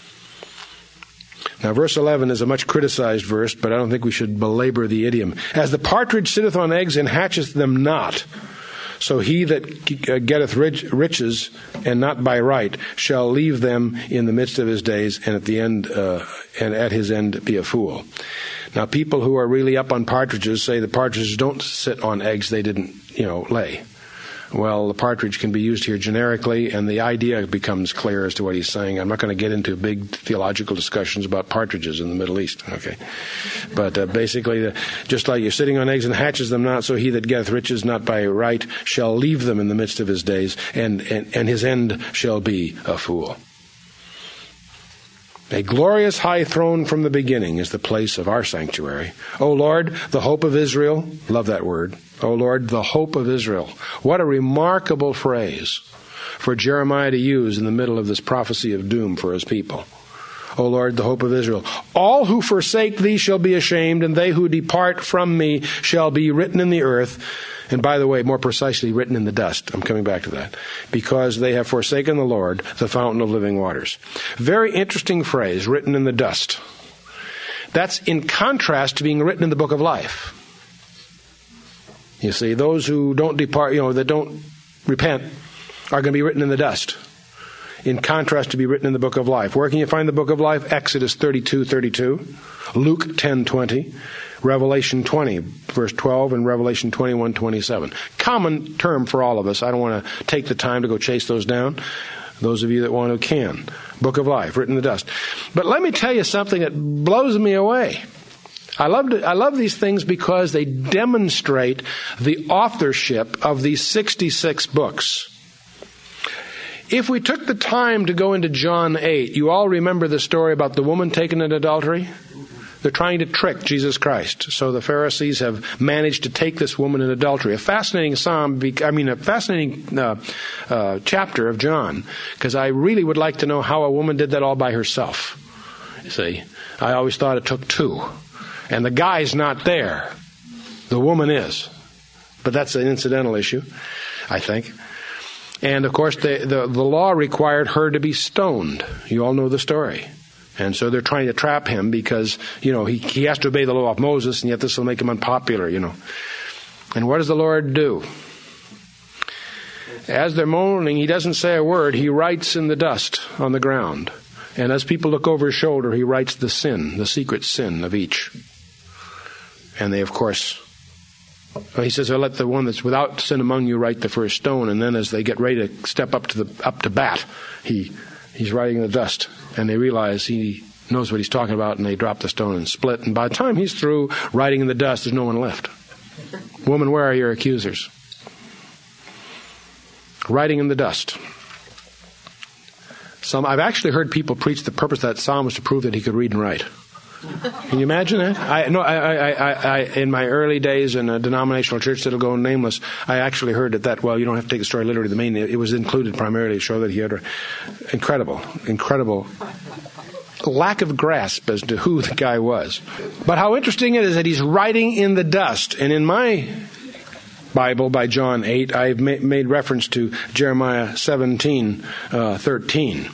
S1: Now, verse eleven is a much criticized verse, but I don't think we should belabor the idiom. As the partridge sitteth on eggs and hatcheth them not, so he that getteth rich, riches, and not by right, shall leave them in the midst of his days, and at the end, uh, and at his end be a fool. Now, people who are really up on partridges say the partridges don't sit on eggs they didn't, you know, lay. Well, the partridge can be used here generically, and the idea becomes clear as to what he's saying. I'm not going to get into big theological discussions about partridges in the Middle East, okay? But uh, basically, the, just like you're sitting on eggs and hatches them not, so he that getteth riches not by right shall leave them in the midst of his days, and, and, and his end shall be a fool. A glorious high throne from the beginning is the place of our sanctuary. O Lord, the hope of Israel. Love that word. O Lord, the hope of Israel. What a remarkable phrase for Jeremiah to use in the middle of this prophecy of doom for his people. O Lord, the hope of Israel. All who forsake thee shall be ashamed, and they who depart from me shall be written in the earth. And by the way, more precisely, written in the dust. I'm coming back to that. Because they have forsaken the Lord, the fountain of living waters. Very interesting phrase, written in the dust. That's in contrast to being written in the book of life. You see, those who don't depart, you know, that don't repent are going to be written in the dust. In contrast to be written in the book of life. Where can you find the book of life? Exodus thirty-two thirty-two, Luke ten twenty, Revelation twenty, verse twelve, and Revelation twenty-one twenty-seven. Common term for all of us. I don't want to take the time to go chase those down. Those of you that want to can. Book of life, written in the dust. But let me tell you something that blows me away. I love to, I love these things because they demonstrate the authorship of these sixty-six books. If we took the time to go into John eight, you all remember the story about the woman taken in adultery? They're trying to trick Jesus Christ. So the Pharisees have managed to take this woman in adultery. A fascinating psalm, I mean, a fascinating uh, uh, chapter of John, because I really would like to know how a woman did that all by herself. You see, I always thought it took two. And the guy's not there. The woman is. But that's an incidental issue, I think. And, of course, the, the, the law required her to be stoned. You all know the story. And so they're trying to trap him because, you know, he, he has to obey the law of Moses, and yet this will make him unpopular, you know. And what does the Lord do? As they're moaning, he doesn't say a word. He writes in the dust on the ground. And as people look over his shoulder, he writes the sin, the secret sin of each. And they, of course, well, he says, "I'll let the one that's without sin among you write the first stone." And then as they get ready to step up to the up to bat, he he's writing in the dust. And they realize he knows what he's talking about, and they drop the stone and split. And by the time he's through writing in the dust, there's no one left. Woman, where are your accusers? Writing in the dust. Some, I've actually heard people preach the purpose of that psalm was to prove that he could read and write. Can you imagine that? I no, I, I, I, I, in my early days in a denominational church that'll go nameless, I actually heard that that well, you don't have to take the story literally. The main, it was included primarily to show that he had an incredible, incredible lack of grasp as to who the guy was. But how interesting it is that he's writing in the dust. And in my Bible by John eight, I've ma- made reference to Jeremiah seventeen, uh, thirteen.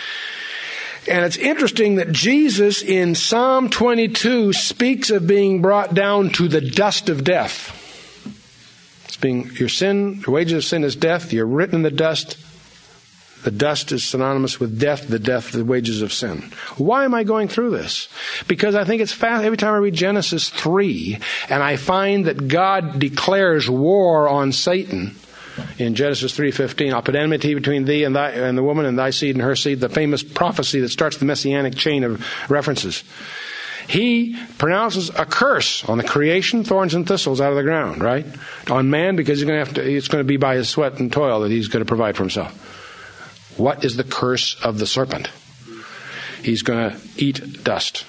S1: And it's interesting that Jesus in Psalm twenty-two speaks of being brought down to the dust of death. It's being, your sin, the wages of sin is death. You're written in the dust. The dust is synonymous with death, the death, the wages of sin. Why am I going through this? Because I think it's fast. Every time I read Genesis three, and I find that God declares war on Satan, in Genesis three fifteen, I'll put enmity between thee and thy and the woman and thy seed and her seed, the famous prophecy that starts the messianic chain of references. He pronounces a curse on the creation, thorns and thistles out of the ground, right? On man, because he's going to have to, it's going to be by his sweat and toil that he's going to provide for himself. What is the curse of the serpent? He's going to eat dust.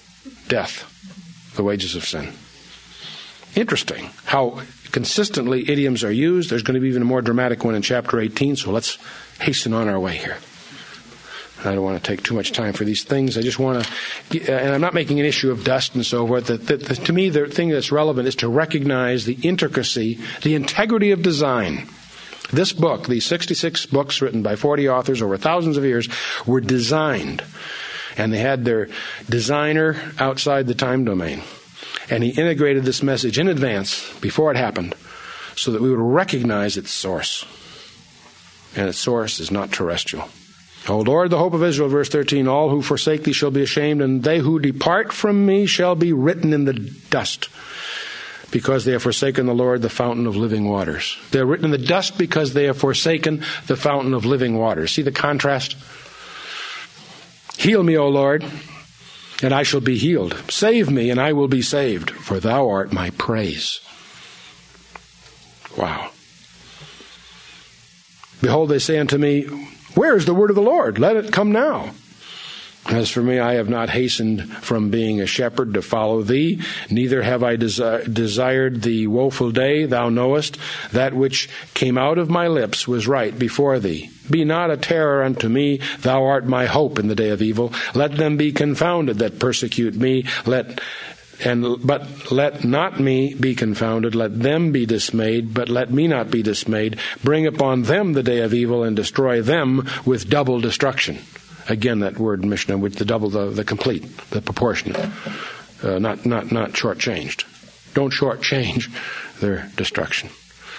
S1: Death. The wages of sin. Interesting how consistently idioms are used. There's going to be even a more dramatic one in chapter eighteen, so let's hasten on our way here. I don't want to take too much time for these things. I just want to, and I'm not making an issue of dust and so forth. The, the, the, to me, the thing that's relevant is to recognize the intricacy, the integrity of design. This book, these sixty-six books written by forty authors over thousands of years, were designed, and they had their designer outside the time domain. And he integrated this message in advance, before it happened, so that we would recognize its source. And its source is not terrestrial. O Lord, the hope of Israel, verse thirteen, all who forsake thee shall be ashamed, and they who depart from me shall be written in the dust, because they have forsaken the Lord, the fountain of living waters. They're written in the dust because they have forsaken the fountain of living waters. See the contrast? Heal me, O Lord, and I shall be healed. Save me, and I will be saved, for thou art my praise. Wow. Behold, they say unto me, where is the word of the Lord? Let it come now. As for me, I have not hastened from being a shepherd to follow thee, neither have I desi- desired the woeful day, thou knowest. That which came out of my lips was right before thee. Be not a terror unto me, thou art my hope in the day of evil. Let them be confounded that persecute me, let and but let not me be confounded, let them be dismayed, but let me not be dismayed. Bring upon them the day of evil, and destroy them with double destruction. Again, that word Mishnah, with the double, the, the complete, the proportionate, uh, not not not shortchanged. Don't shortchange their destruction.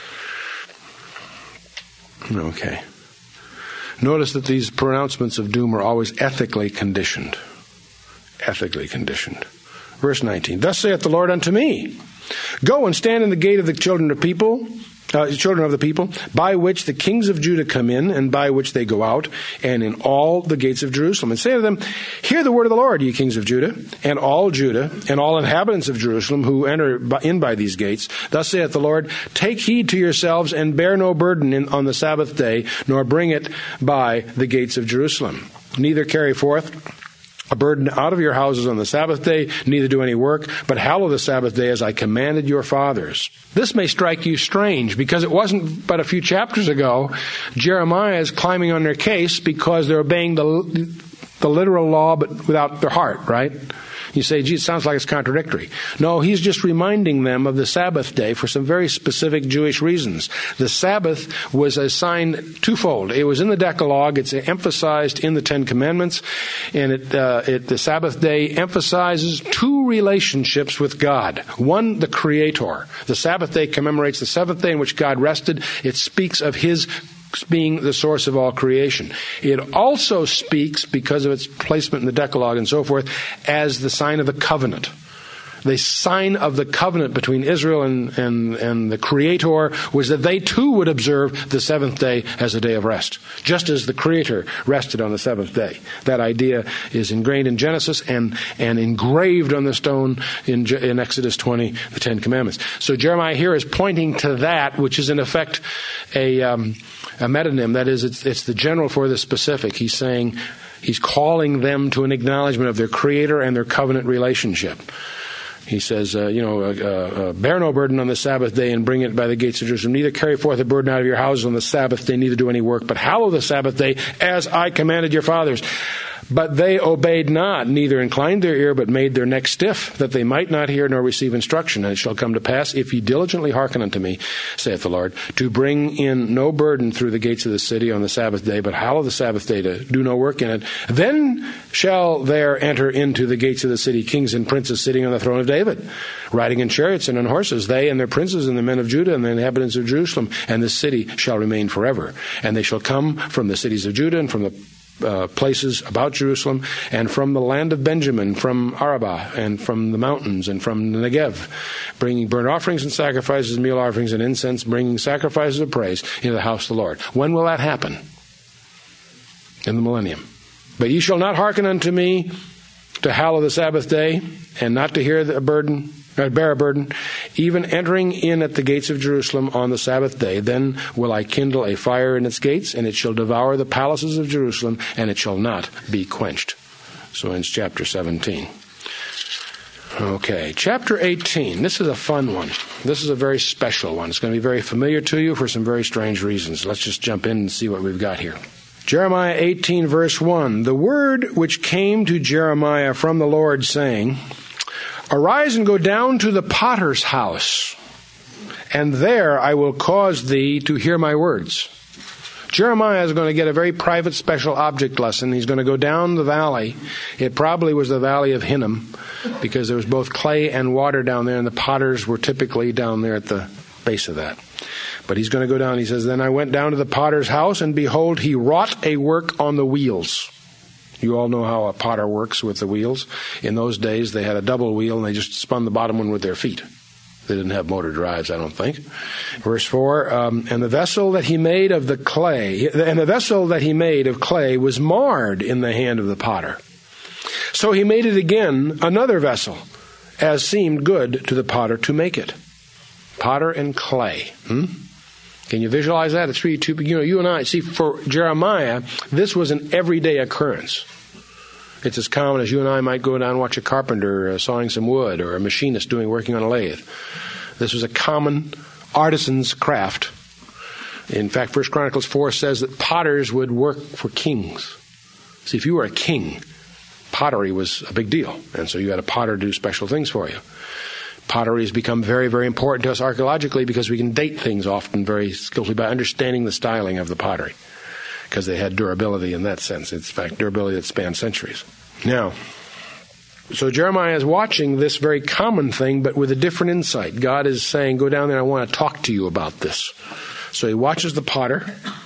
S1: Okay. Notice that these pronouncements of doom are always ethically conditioned. Ethically conditioned. Verse nineteen. Thus saith the Lord unto me, go and stand in the gate of the children of people. Uh, children of the people, by which the kings of Judah come in, and by which they go out, and in all the gates of Jerusalem. And say to them, hear the word of the Lord, ye kings of Judah, and all Judah, and all inhabitants of Jerusalem, who enter in by these gates. Thus saith the Lord, take heed to yourselves, and bear no burden in, on the Sabbath day, nor bring it by the gates of Jerusalem. Neither carry forth a burden out of your houses on the Sabbath day, neither do any work, but hallow the Sabbath day as I commanded your fathers. This may strike you strange, because it wasn't but a few chapters ago Jeremiah is climbing on their case because they're obeying the, the literal law but without their heart, right? You say, gee, it sounds like it's contradictory. No, he's just reminding them of the Sabbath day for some very specific Jewish reasons. The Sabbath was a sign twofold. It was in the Decalogue. It's emphasized in the Ten Commandments. And it, uh, it, the Sabbath day emphasizes two relationships with God. One, the Creator. The Sabbath day commemorates the seventh day in which God rested. It speaks of His being the source of all creation. It also speaks, because of its placement in the Decalogue and so forth, as the sign of the covenant. The sign of the covenant between Israel and, and, and the Creator was that they too would observe the seventh day as a day of rest, just as the Creator rested on the seventh day. That idea is ingrained in Genesis and, and engraved on the stone in, in Exodus twenty, the Ten Commandments. So Jeremiah here is pointing to that, which is in effect a... Um, a metonym, that is, it's, it's the general for the specific. He's saying, he's calling them to an acknowledgement of their Creator and their covenant relationship. He says, uh, you know, uh, uh, bear no burden on the Sabbath day and bring it by the gates of Jerusalem. Neither carry forth a burden out of your houses on the Sabbath day, neither do any work, but hallow the Sabbath day as I commanded your fathers. But they obeyed not, neither inclined their ear, but made their neck stiff, that they might not hear nor receive instruction. And it shall come to pass, if ye diligently hearken unto me, saith the Lord, to bring in no burden through the gates of the city on the Sabbath day, but hallow the Sabbath day, to do no work in it. Then shall there enter into the gates of the city kings and princes sitting on the throne of David, riding in chariots and on horses, they and their princes and the men of Judah and the inhabitants of Jerusalem. And the city shall remain forever. And they shall come from the cities of Judah and from the Uh, places about Jerusalem, and from the land of Benjamin, from Arabah, and from the mountains, and from the Negev, bringing burnt offerings and sacrifices, meal offerings and incense, bringing sacrifices of praise into the house of the Lord. When will that happen? In the millennium. But ye shall not hearken unto me to hallow the Sabbath day, and not to hear the burden, or bear a burden, even entering in at the gates of Jerusalem on the Sabbath day. Then will I kindle a fire in its gates, and it shall devour the palaces of Jerusalem, and it shall not be quenched. So ends chapter seventeen. Okay, chapter eighteen. This is a fun one. This is a very special one. It's going to be very familiar to you for some very strange reasons. Let's just jump in and see what we've got here. Jeremiah eighteen, verse one. The word which came to Jeremiah from the Lord, saying, Arise and go down to the potter's house, and there I will cause thee to hear my words. Jeremiah is going to get a very private special object lesson. He's going to go down the valley. It probably was the valley of Hinnom, because there was both clay and water down there, and the potters were typically down there at the base of that. But he's going to go down. He says, Then I went down to the potter's house, and behold, he wrought a work on the wheels. You all know how a potter works with the wheels. In those days, they had a double wheel, and they just spun the bottom one with their feet. They didn't have motor drives, I don't think. Verse four, um, and the vessel that he made of the clay, and the vessel that he made of clay was marred in the hand of the potter. So he made it again another vessel, as seemed good to the potter to make it. Potter and clay. Hmm? Can you visualize that? It's really too, you know, you and I, see, for Jeremiah, this was an everyday occurrence. It's as common as you and I might go down and watch a carpenter uh, sawing some wood, or a machinist doing working on a lathe. This was a common artisan's craft. In fact, First Chronicles four says that potters would work for kings. See, if you were a king, pottery was a big deal. And so you had a potter do special things for you. Pottery has become very, very important to us archaeologically, because we can date things often very skillfully by understanding the styling of the pottery, because they had durability in that sense. It's, in fact, durability that spans centuries. Now, so Jeremiah is watching this very common thing, but with a different insight. God is saying, go down there, I want to talk to you about this. So he watches the potter,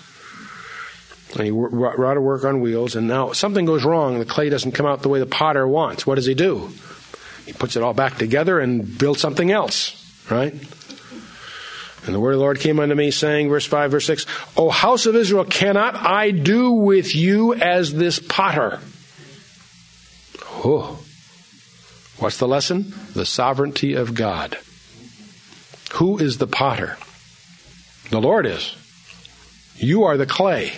S1: and he wrought a work on wheels, and now something goes wrong. The clay doesn't come out the way the potter wants. What does he do? He puts it all back together and builds something else, right? And the word of the Lord came unto me, saying, verse five, verse six, O house of Israel, cannot I do with you as this potter? Oh. What's the lesson? The sovereignty of God. Who is the potter? The Lord is. You are the clay.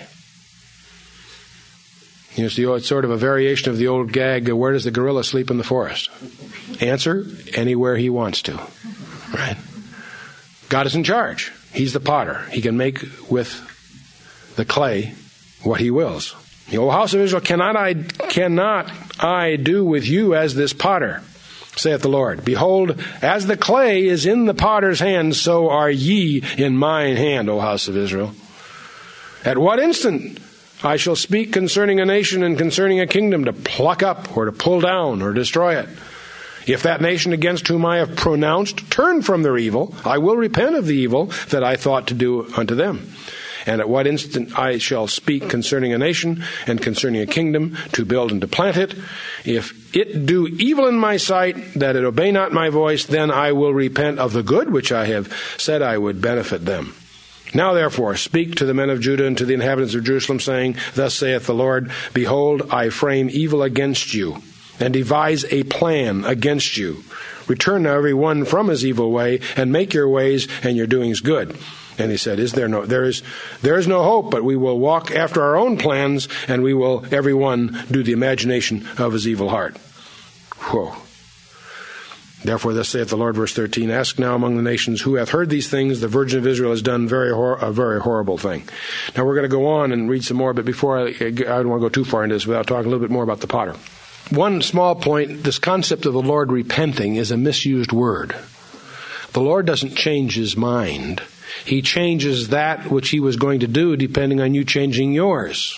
S1: You know, it's, the, it's sort of a variation of the old gag, where does the gorilla sleep in the forest? Answer, anywhere he wants to. Right? God is in charge. He's the potter. He can make with the clay what he wills. O house of Israel, cannot I, cannot I do with you as this potter, saith the Lord? Behold, as the clay is in the potter's hand, so are ye in mine hand, O house of Israel. At what instant I shall speak concerning a nation and concerning a kingdom, to pluck up or to pull down or destroy it. If that nation against whom I have pronounced turn from their evil, I will repent of the evil that I thought to do unto them. And at what instant I shall speak concerning a nation and concerning a kingdom, to build and to plant it. If it do evil in my sight, that it obey not my voice, then I will repent of the good which I have said I would benefit them. Now therefore speak to the men of Judah and to the inhabitants of Jerusalem, saying, Thus saith the Lord, Behold, I frame evil against you, and devise a plan against you. Return now every one from his evil way, and make your ways and your doings good. And he said, is there no, there is, there is no hope, but we will walk after our own plans, and we will, every one, do the imagination of his evil heart. Whoa. Therefore, thus saith the Lord, verse thirteen, ask now among the nations who hath heard these things. The Virgin of Israel has done very hor- a very horrible thing. Now, we're going to go on and read some more, but before I, I don't want to go too far into this without talking a little bit more about the potter. One small point, this concept of the Lord repenting is a misused word. The Lord doesn't change his mind. He changes that which he was going to do depending on you changing yours.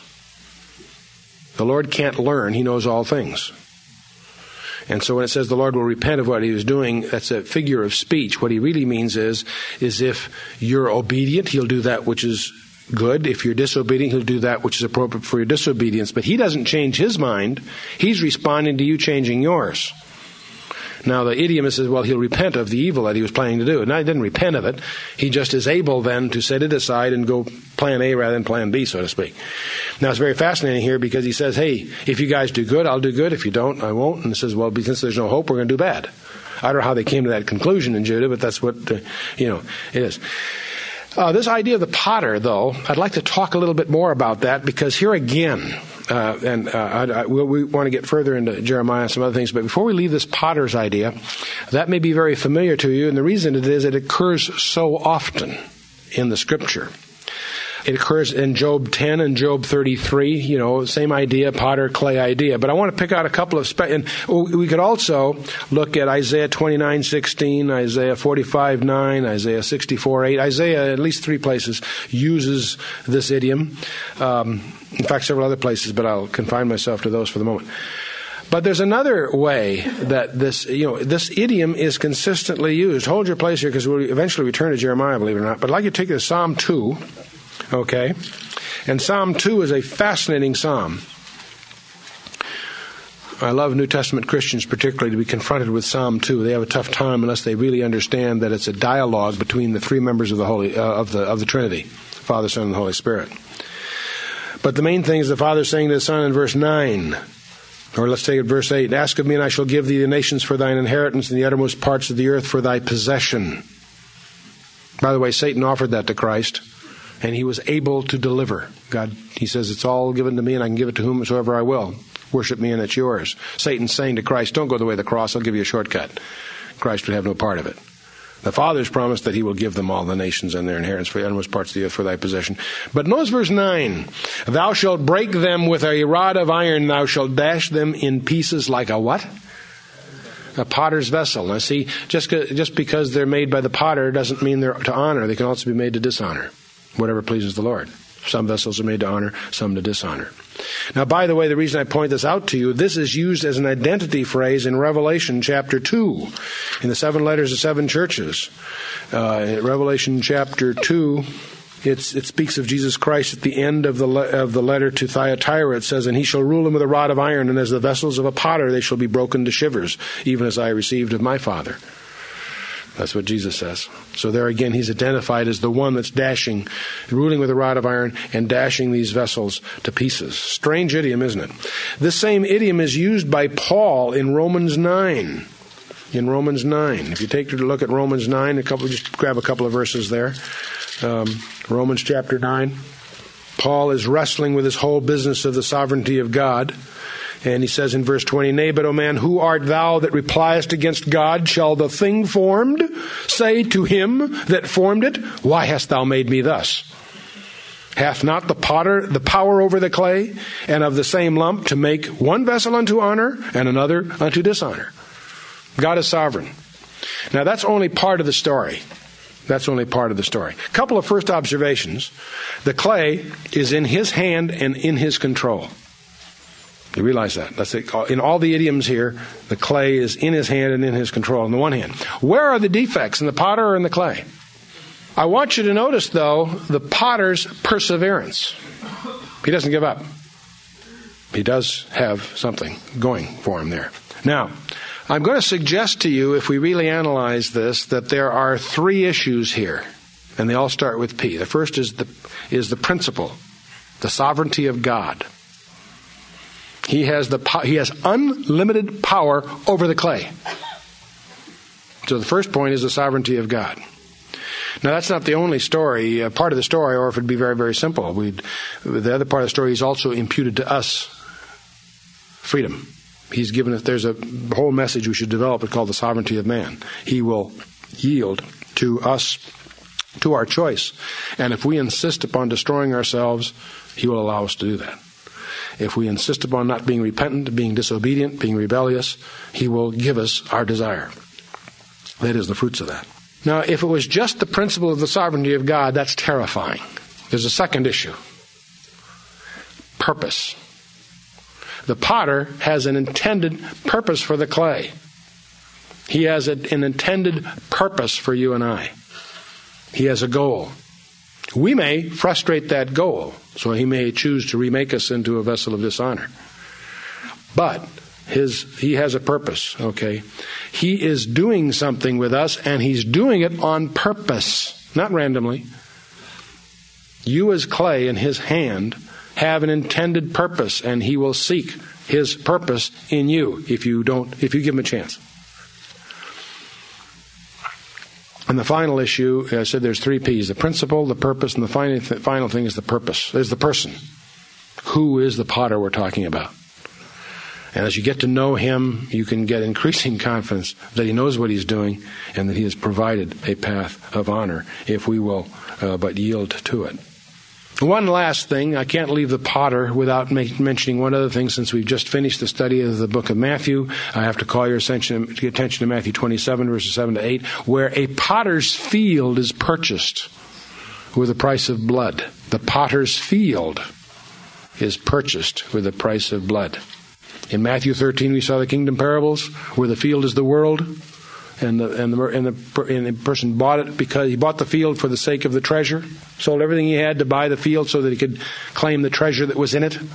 S1: The Lord can't learn. He knows all things. And so when it says the Lord will repent of what he was doing, that's a figure of speech. What he really means is, is if you're obedient, he'll do that which is good. If you're disobedient, he'll do that which is appropriate for your disobedience. But he doesn't change his mind. He's responding to you changing yours. Now, the idiom says, well, he'll repent of the evil that he was planning to do. And he didn't repent of it. He just is able then to set it aside and go plan A rather than plan B, so to speak. Now, it's very fascinating here because he says, hey, if you guys do good, I'll do good. If you don't, I won't. And he says, well, because there's no hope, we're going to do bad. I don't know how they came to that conclusion in Judah, but that's what, uh, you know, it is. Uh, this idea of the potter, though, I'd like to talk a little bit more about that because here again, uh, and uh, I, I, we, we want to get further into Jeremiah and some other things, but before we leave this potter's idea, that may be very familiar to you, and the reason it is it occurs so often in the Scripture. It occurs in Job ten and Job thirty-three, you know, same idea, potter, clay idea. But I want to pick out a couple of, spe- and we could also look at Isaiah twenty-nine sixteen, Isaiah forty-five nine, Isaiah sixty-four eight. Isaiah, at least three places, uses this idiom. Um, in fact, several other places, but I'll confine myself to those for the moment. But there's another way that this, you know, this idiom is consistently used. Hold your place here because we'll eventually return to Jeremiah, believe it or not. But I'd like you to take this Psalm two. Okay, and Psalm two is a fascinating psalm. I love New Testament Christians particularly to be confronted with Psalm two. They have a tough time unless they really understand that it's a dialogue between the three members of the Holy uh, of the of the Trinity, Father, Son, and the Holy Spirit. But the main thing is the Father saying to the Son in verse nine, or let's take it verse eight, ask of me and I shall give thee the nations for thine inheritance and the uttermost parts of the earth for thy possession. By the way, Satan offered that to Christ. And he was able to deliver. God, he says, it's all given to me and I can give it to whomsoever I will. Worship me and it's yours. Satan's saying to Christ, don't go the way of the cross, I'll give you a shortcut. Christ would have no part of it. The Father's promised that he will give them all the nations and their inheritance for the uttermost parts of the earth for thy possession. But notice verse nine. Thou shalt break them with a rod of iron, thou shalt dash them in pieces like a what? A potter's vessel. Now see, just, just because they're made by the potter doesn't mean they're to honor. They can also be made to dishonor. Whatever pleases the Lord. Some vessels are made to honor, some to dishonor. Now, by the way, the reason I point this out to you, this is used as an identity phrase in Revelation chapter two, in the seven letters of seven churches. Uh, in Revelation chapter two, it's, it speaks of Jesus Christ at the end of the le- of the letter to Thyatira. It says, and he shall rule them with a rod of iron, and as the vessels of a potter they shall be broken to shivers, even as I received of my Father. That's what Jesus says. So there again, he's identified as the one that's dashing, ruling with a rod of iron and dashing these vessels to pieces. Strange idiom, isn't it? This same idiom is used by Paul in Romans nine. In Romans nine. If you take a look at Romans nine, a couple, just grab a couple of verses there. Um, Romans chapter nine. Paul is wrestling with this whole business of the sovereignty of God. And he says in verse twenty, nay, but, O man, who art thou that repliest against God? Shall the thing formed say to him that formed it, why hast thou made me thus? Hath not the potter the power over the clay, and of the same lump to make one vessel unto honor and another unto dishonor? God is sovereign. Now, that's only part of the story. That's only part of the story. A couple of first observations. The clay is in his hand and in his control. You realize that. That's it. In all the idioms here, the clay is in his hand and in his control on the one hand. Where are the defects, in the potter or in the clay? I want you to notice, though, the potter's perseverance. He doesn't give up. He does have something going for him there. Now, I'm going to suggest to you, if we really analyze this, that there are three issues here, and they all start with P. The first is the is the principle, the sovereignty of God. He has the he has unlimited power over the clay. So the first point is the sovereignty of God. Now, that's not the only story, uh, part of the story, or if it'd be very, very simple. We'd, the other part of the story is also imputed to us freedom. He's given us, there's a whole message we should develop called the sovereignty of man. He will yield to us, to our choice. And if we insist upon destroying ourselves, he will allow us to do that. If we insist upon not being repentant, being disobedient, being rebellious, he will give us our desire. That is the fruits of that. Now, if it was just the principle of the sovereignty of God, that's terrifying. There's a second issue. Purpose. The potter has an intended purpose for the clay. He has a, an intended purpose for you and I. He has a goal. We may frustrate that goal, so he may choose to remake us into a vessel of dishonor. But his he has a purpose, okay? He is doing something with us, and he's doing it on purpose, not randomly. You as clay in his hand have an intended purpose, and he will seek his purpose in you if you don't, if you give him a chance. And the final issue, I said there's three P's: the principle, the purpose, and the final th- final thing is the purpose. Is the person. Who is the potter we're talking about? And as you get to know him, you can get increasing confidence that he knows what he's doing and that he has provided a path of honor if we will uh, but yield to it. One last thing, I can't leave the potter without make, mentioning one other thing. Since we've just finished the study of the book of Matthew, I have to call your attention, attention to Matthew twenty-seven, verses seven to eight, where a potter's field is purchased with a price of blood. The potter's field is purchased with a price of blood. In Matthew thirteen, we saw the kingdom parables, where the field is the world, and the and the and the, and the person bought it because he bought the field for the sake of the treasure, sold everything he had to buy the field so that he could claim the treasure that was in it.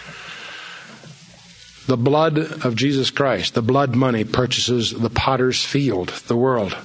S1: The blood of Jesus Christ, the blood money, purchases the potter's field, the world.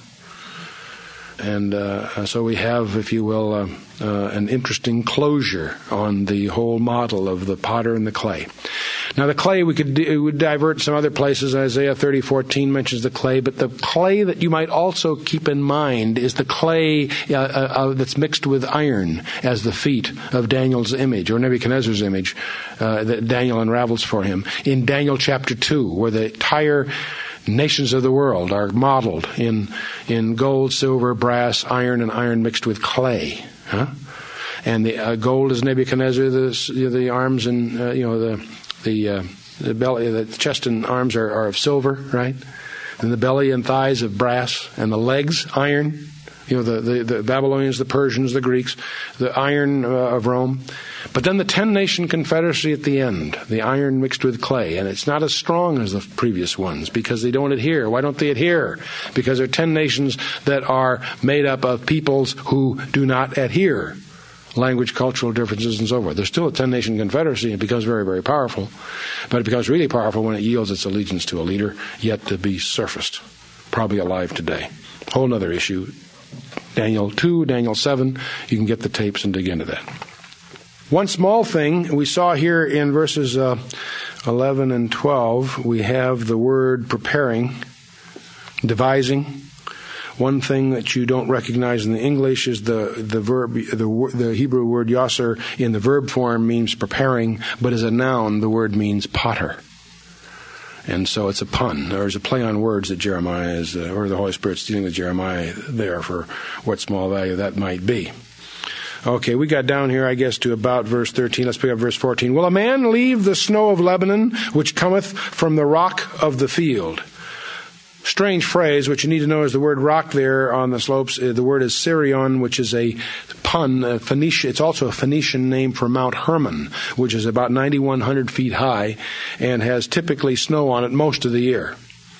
S1: And uh, so we have, if you will, uh, uh, an interesting closure on the whole model of the potter and the clay. Now, the clay, we could it would divert some other places. Isaiah thirty fourteen mentions the clay, but the clay that you might also keep in mind is the clay uh, uh, that's mixed with iron as the feet of Daniel's image, or Nebuchadnezzar's image, uh, that Daniel unravels for him. In Daniel chapter two, where the entire nations of the world are modeled in in gold, silver, brass, iron, and iron mixed with clay. Huh? And the uh, gold is Nebuchadnezzar, the the arms and uh, you know the the uh, the belly, the chest and arms are, are of silver, right? And the belly and thighs of brass, and the legs iron. You know, the, the, the Babylonians, the Persians, the Greeks, the iron uh, of Rome. But then the ten-nation confederacy at the end, the iron mixed with clay. And it's not as strong as the previous ones because they don't adhere. Why don't they adhere? Because they're ten nations that are made up of peoples who do not adhere. Language, cultural differences, and so forth. There's still a ten-nation confederacy. It becomes very, very powerful. But it becomes really powerful when it yields its allegiance to a leader yet to be surfaced. Probably alive today. Whole other issue. Daniel two, Daniel seven, you can get the tapes and dig into that. One small thing we saw here in verses uh, eleven and twelve, we have the word preparing, devising. One thing that you don't recognize in the English is the the verb, the, the Hebrew word yasser in the verb form means preparing, but as a noun the word means potter. And so it's a pun. There's a play on words that Jeremiah is, uh, or the Holy Spirit's dealing with Jeremiah there for what small value that might be. Okay, we got down here, I guess, to about verse thirteen. Let's pick up verse fourteen. Will a man leave the snow of Lebanon, which cometh from the rock of the field? Strange phrase. What you need to know is the word rock there on the slopes. The word is Sirion, which is a pun. A Phoenician, it's also a Phoenician name for Mount Hermon, which is about ninety-one hundred feet high and has typically snow on it most of the year.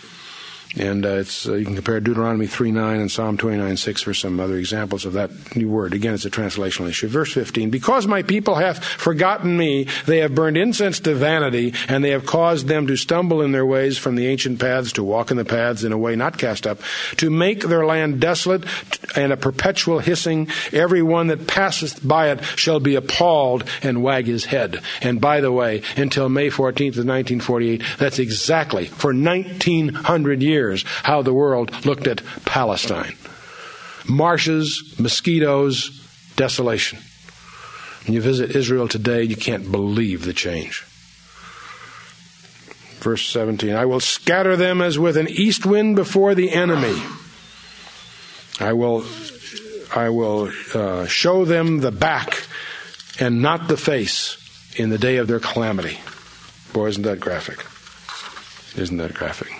S1: And uh, it's uh, you can compare Deuteronomy three nine and Psalm twenty-nine six for some other examples of that new word. Again, it's a translational issue. Verse fifteen, because my people hath forgotten me, they have burned incense to vanity, and they have caused them to stumble in their ways from the ancient paths, to walk in the paths in a way not cast up, to make their land desolate and a perpetual hissing. Every one that passeth by it shall be appalled and wag his head. And by the way, until May fourteenth of nineteen forty-eight, that's exactly for nineteen hundred years how the world looked at Palestine. marshes, mosquitoes, desolation. When you visit Israel today, you can't believe the change. Verse seventeen, I will scatter them as with an east wind before the enemy. I will, I will uh, show them the back and not the face in the day of their calamity. Boy, isn't that graphic? Isn't that graphic?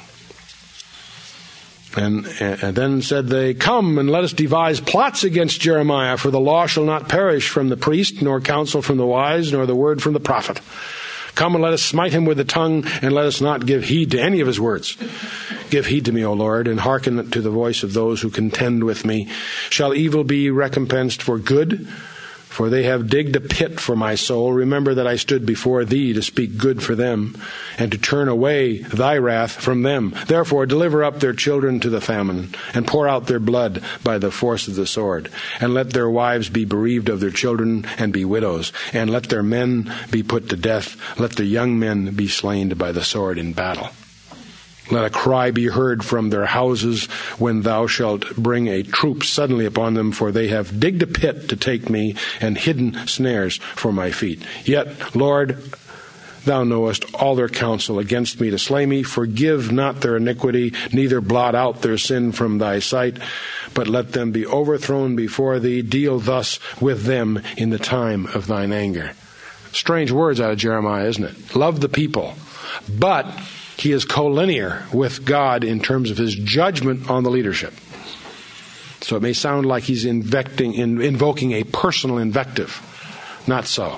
S1: And, and then said they, come and let us devise plots against Jeremiah, for the law shall not perish from the priest, nor counsel from the wise, nor the word from the prophet. Come and let us smite him with the tongue, and let us not give heed to any of his words. Give heed to me, O Lord, and hearken to the voice of those who contend with me. Shall evil be recompensed for good? For they have digged a pit for my soul. Remember that I stood before thee to speak good for them, and to turn away thy wrath from them. Therefore deliver up their children to the famine, and pour out their blood by the force of the sword. And let their wives be bereaved of their children, and be widows. And let their men be put to death. Let their young men be slain by the sword in battle. Let a cry be heard from their houses when thou shalt bring a troop suddenly upon them, for they have digged a pit to take me and hidden snares for my feet. Yet, Lord, thou knowest all their counsel against me to slay me. Forgive not their iniquity, neither blot out their sin from thy sight, but let them be overthrown before thee. Deal thus with them in the time of thine anger. Strange words out of Jeremiah, isn't it? Love the people, but he is collinear with God in terms of his judgment on the leadership. So it may sound like he's invecting, in, invoking a personal invective. Not so.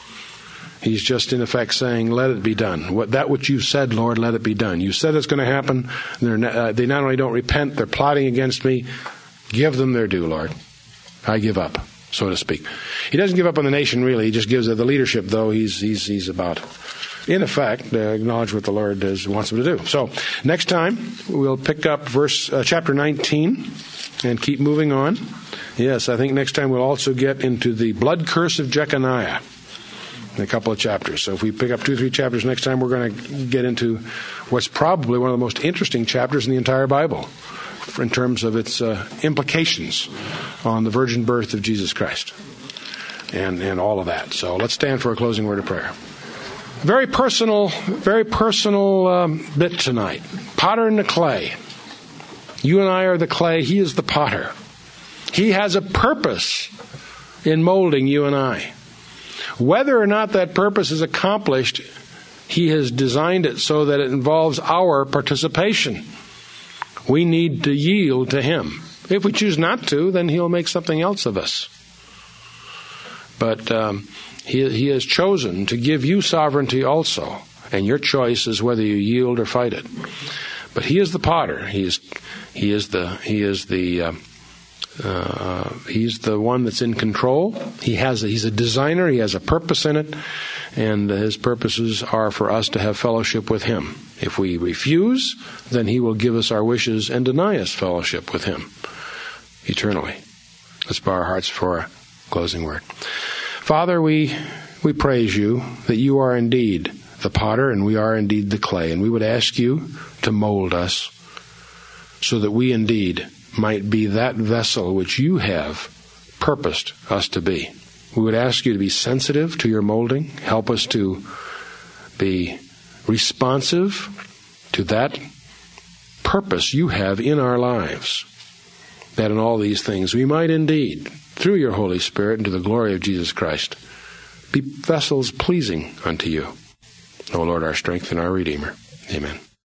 S1: He's just in effect saying, let it be done. What, that which you said, Lord, let it be done. You said it's going to happen. They're, uh, they not only don't repent, they're plotting against me. Give them their due, Lord. I give up, so to speak. He doesn't give up on the nation, really. He just gives it the leadership, though he's, he's, he's about, in effect, uh, acknowledge what the Lord is, wants him to do. So, next time, we'll pick up verse uh, chapter nineteen and keep moving on. Yes, I think next time we'll also get into the blood curse of Jeconiah in a couple of chapters. So if we pick up two or three chapters next time, we're going to get into what's probably one of the most interesting chapters in the entire Bible in terms of its uh, implications on the virgin birth of Jesus Christ and, and all of that. So let's stand for a closing word of prayer. Very personal, very personal um, bit tonight. Potter and the clay. You and I are the clay. He is the potter. He has a purpose in molding you and I. Whether or not that purpose is accomplished, he has designed it so that it involves our participation. We need to yield to him. If we choose not to, then he'll make something else of us. But um, he, he has chosen to give you sovereignty also, and your choice is whether you yield or fight it. But he is the potter. He is, he is the, he is the, uh, uh, he's the one that's in control. He has, a, he's a designer. He has a purpose in it, and his purposes are for us to have fellowship with him. If we refuse, then he will give us our wishes and deny us fellowship with him eternally. Let's bow our hearts for a closing word. Father, we we praise you that you are indeed the potter and we are indeed the clay. And we would ask you to mold us so that we indeed might be that vessel which you have purposed us to be. We would ask you to be sensitive to your molding. Help us to be responsive to that purpose you have in our lives. That in all these things we might indeed, through your Holy Spirit and to the glory of Jesus Christ, be vessels pleasing unto you. O Lord, our strength and our Redeemer. Amen.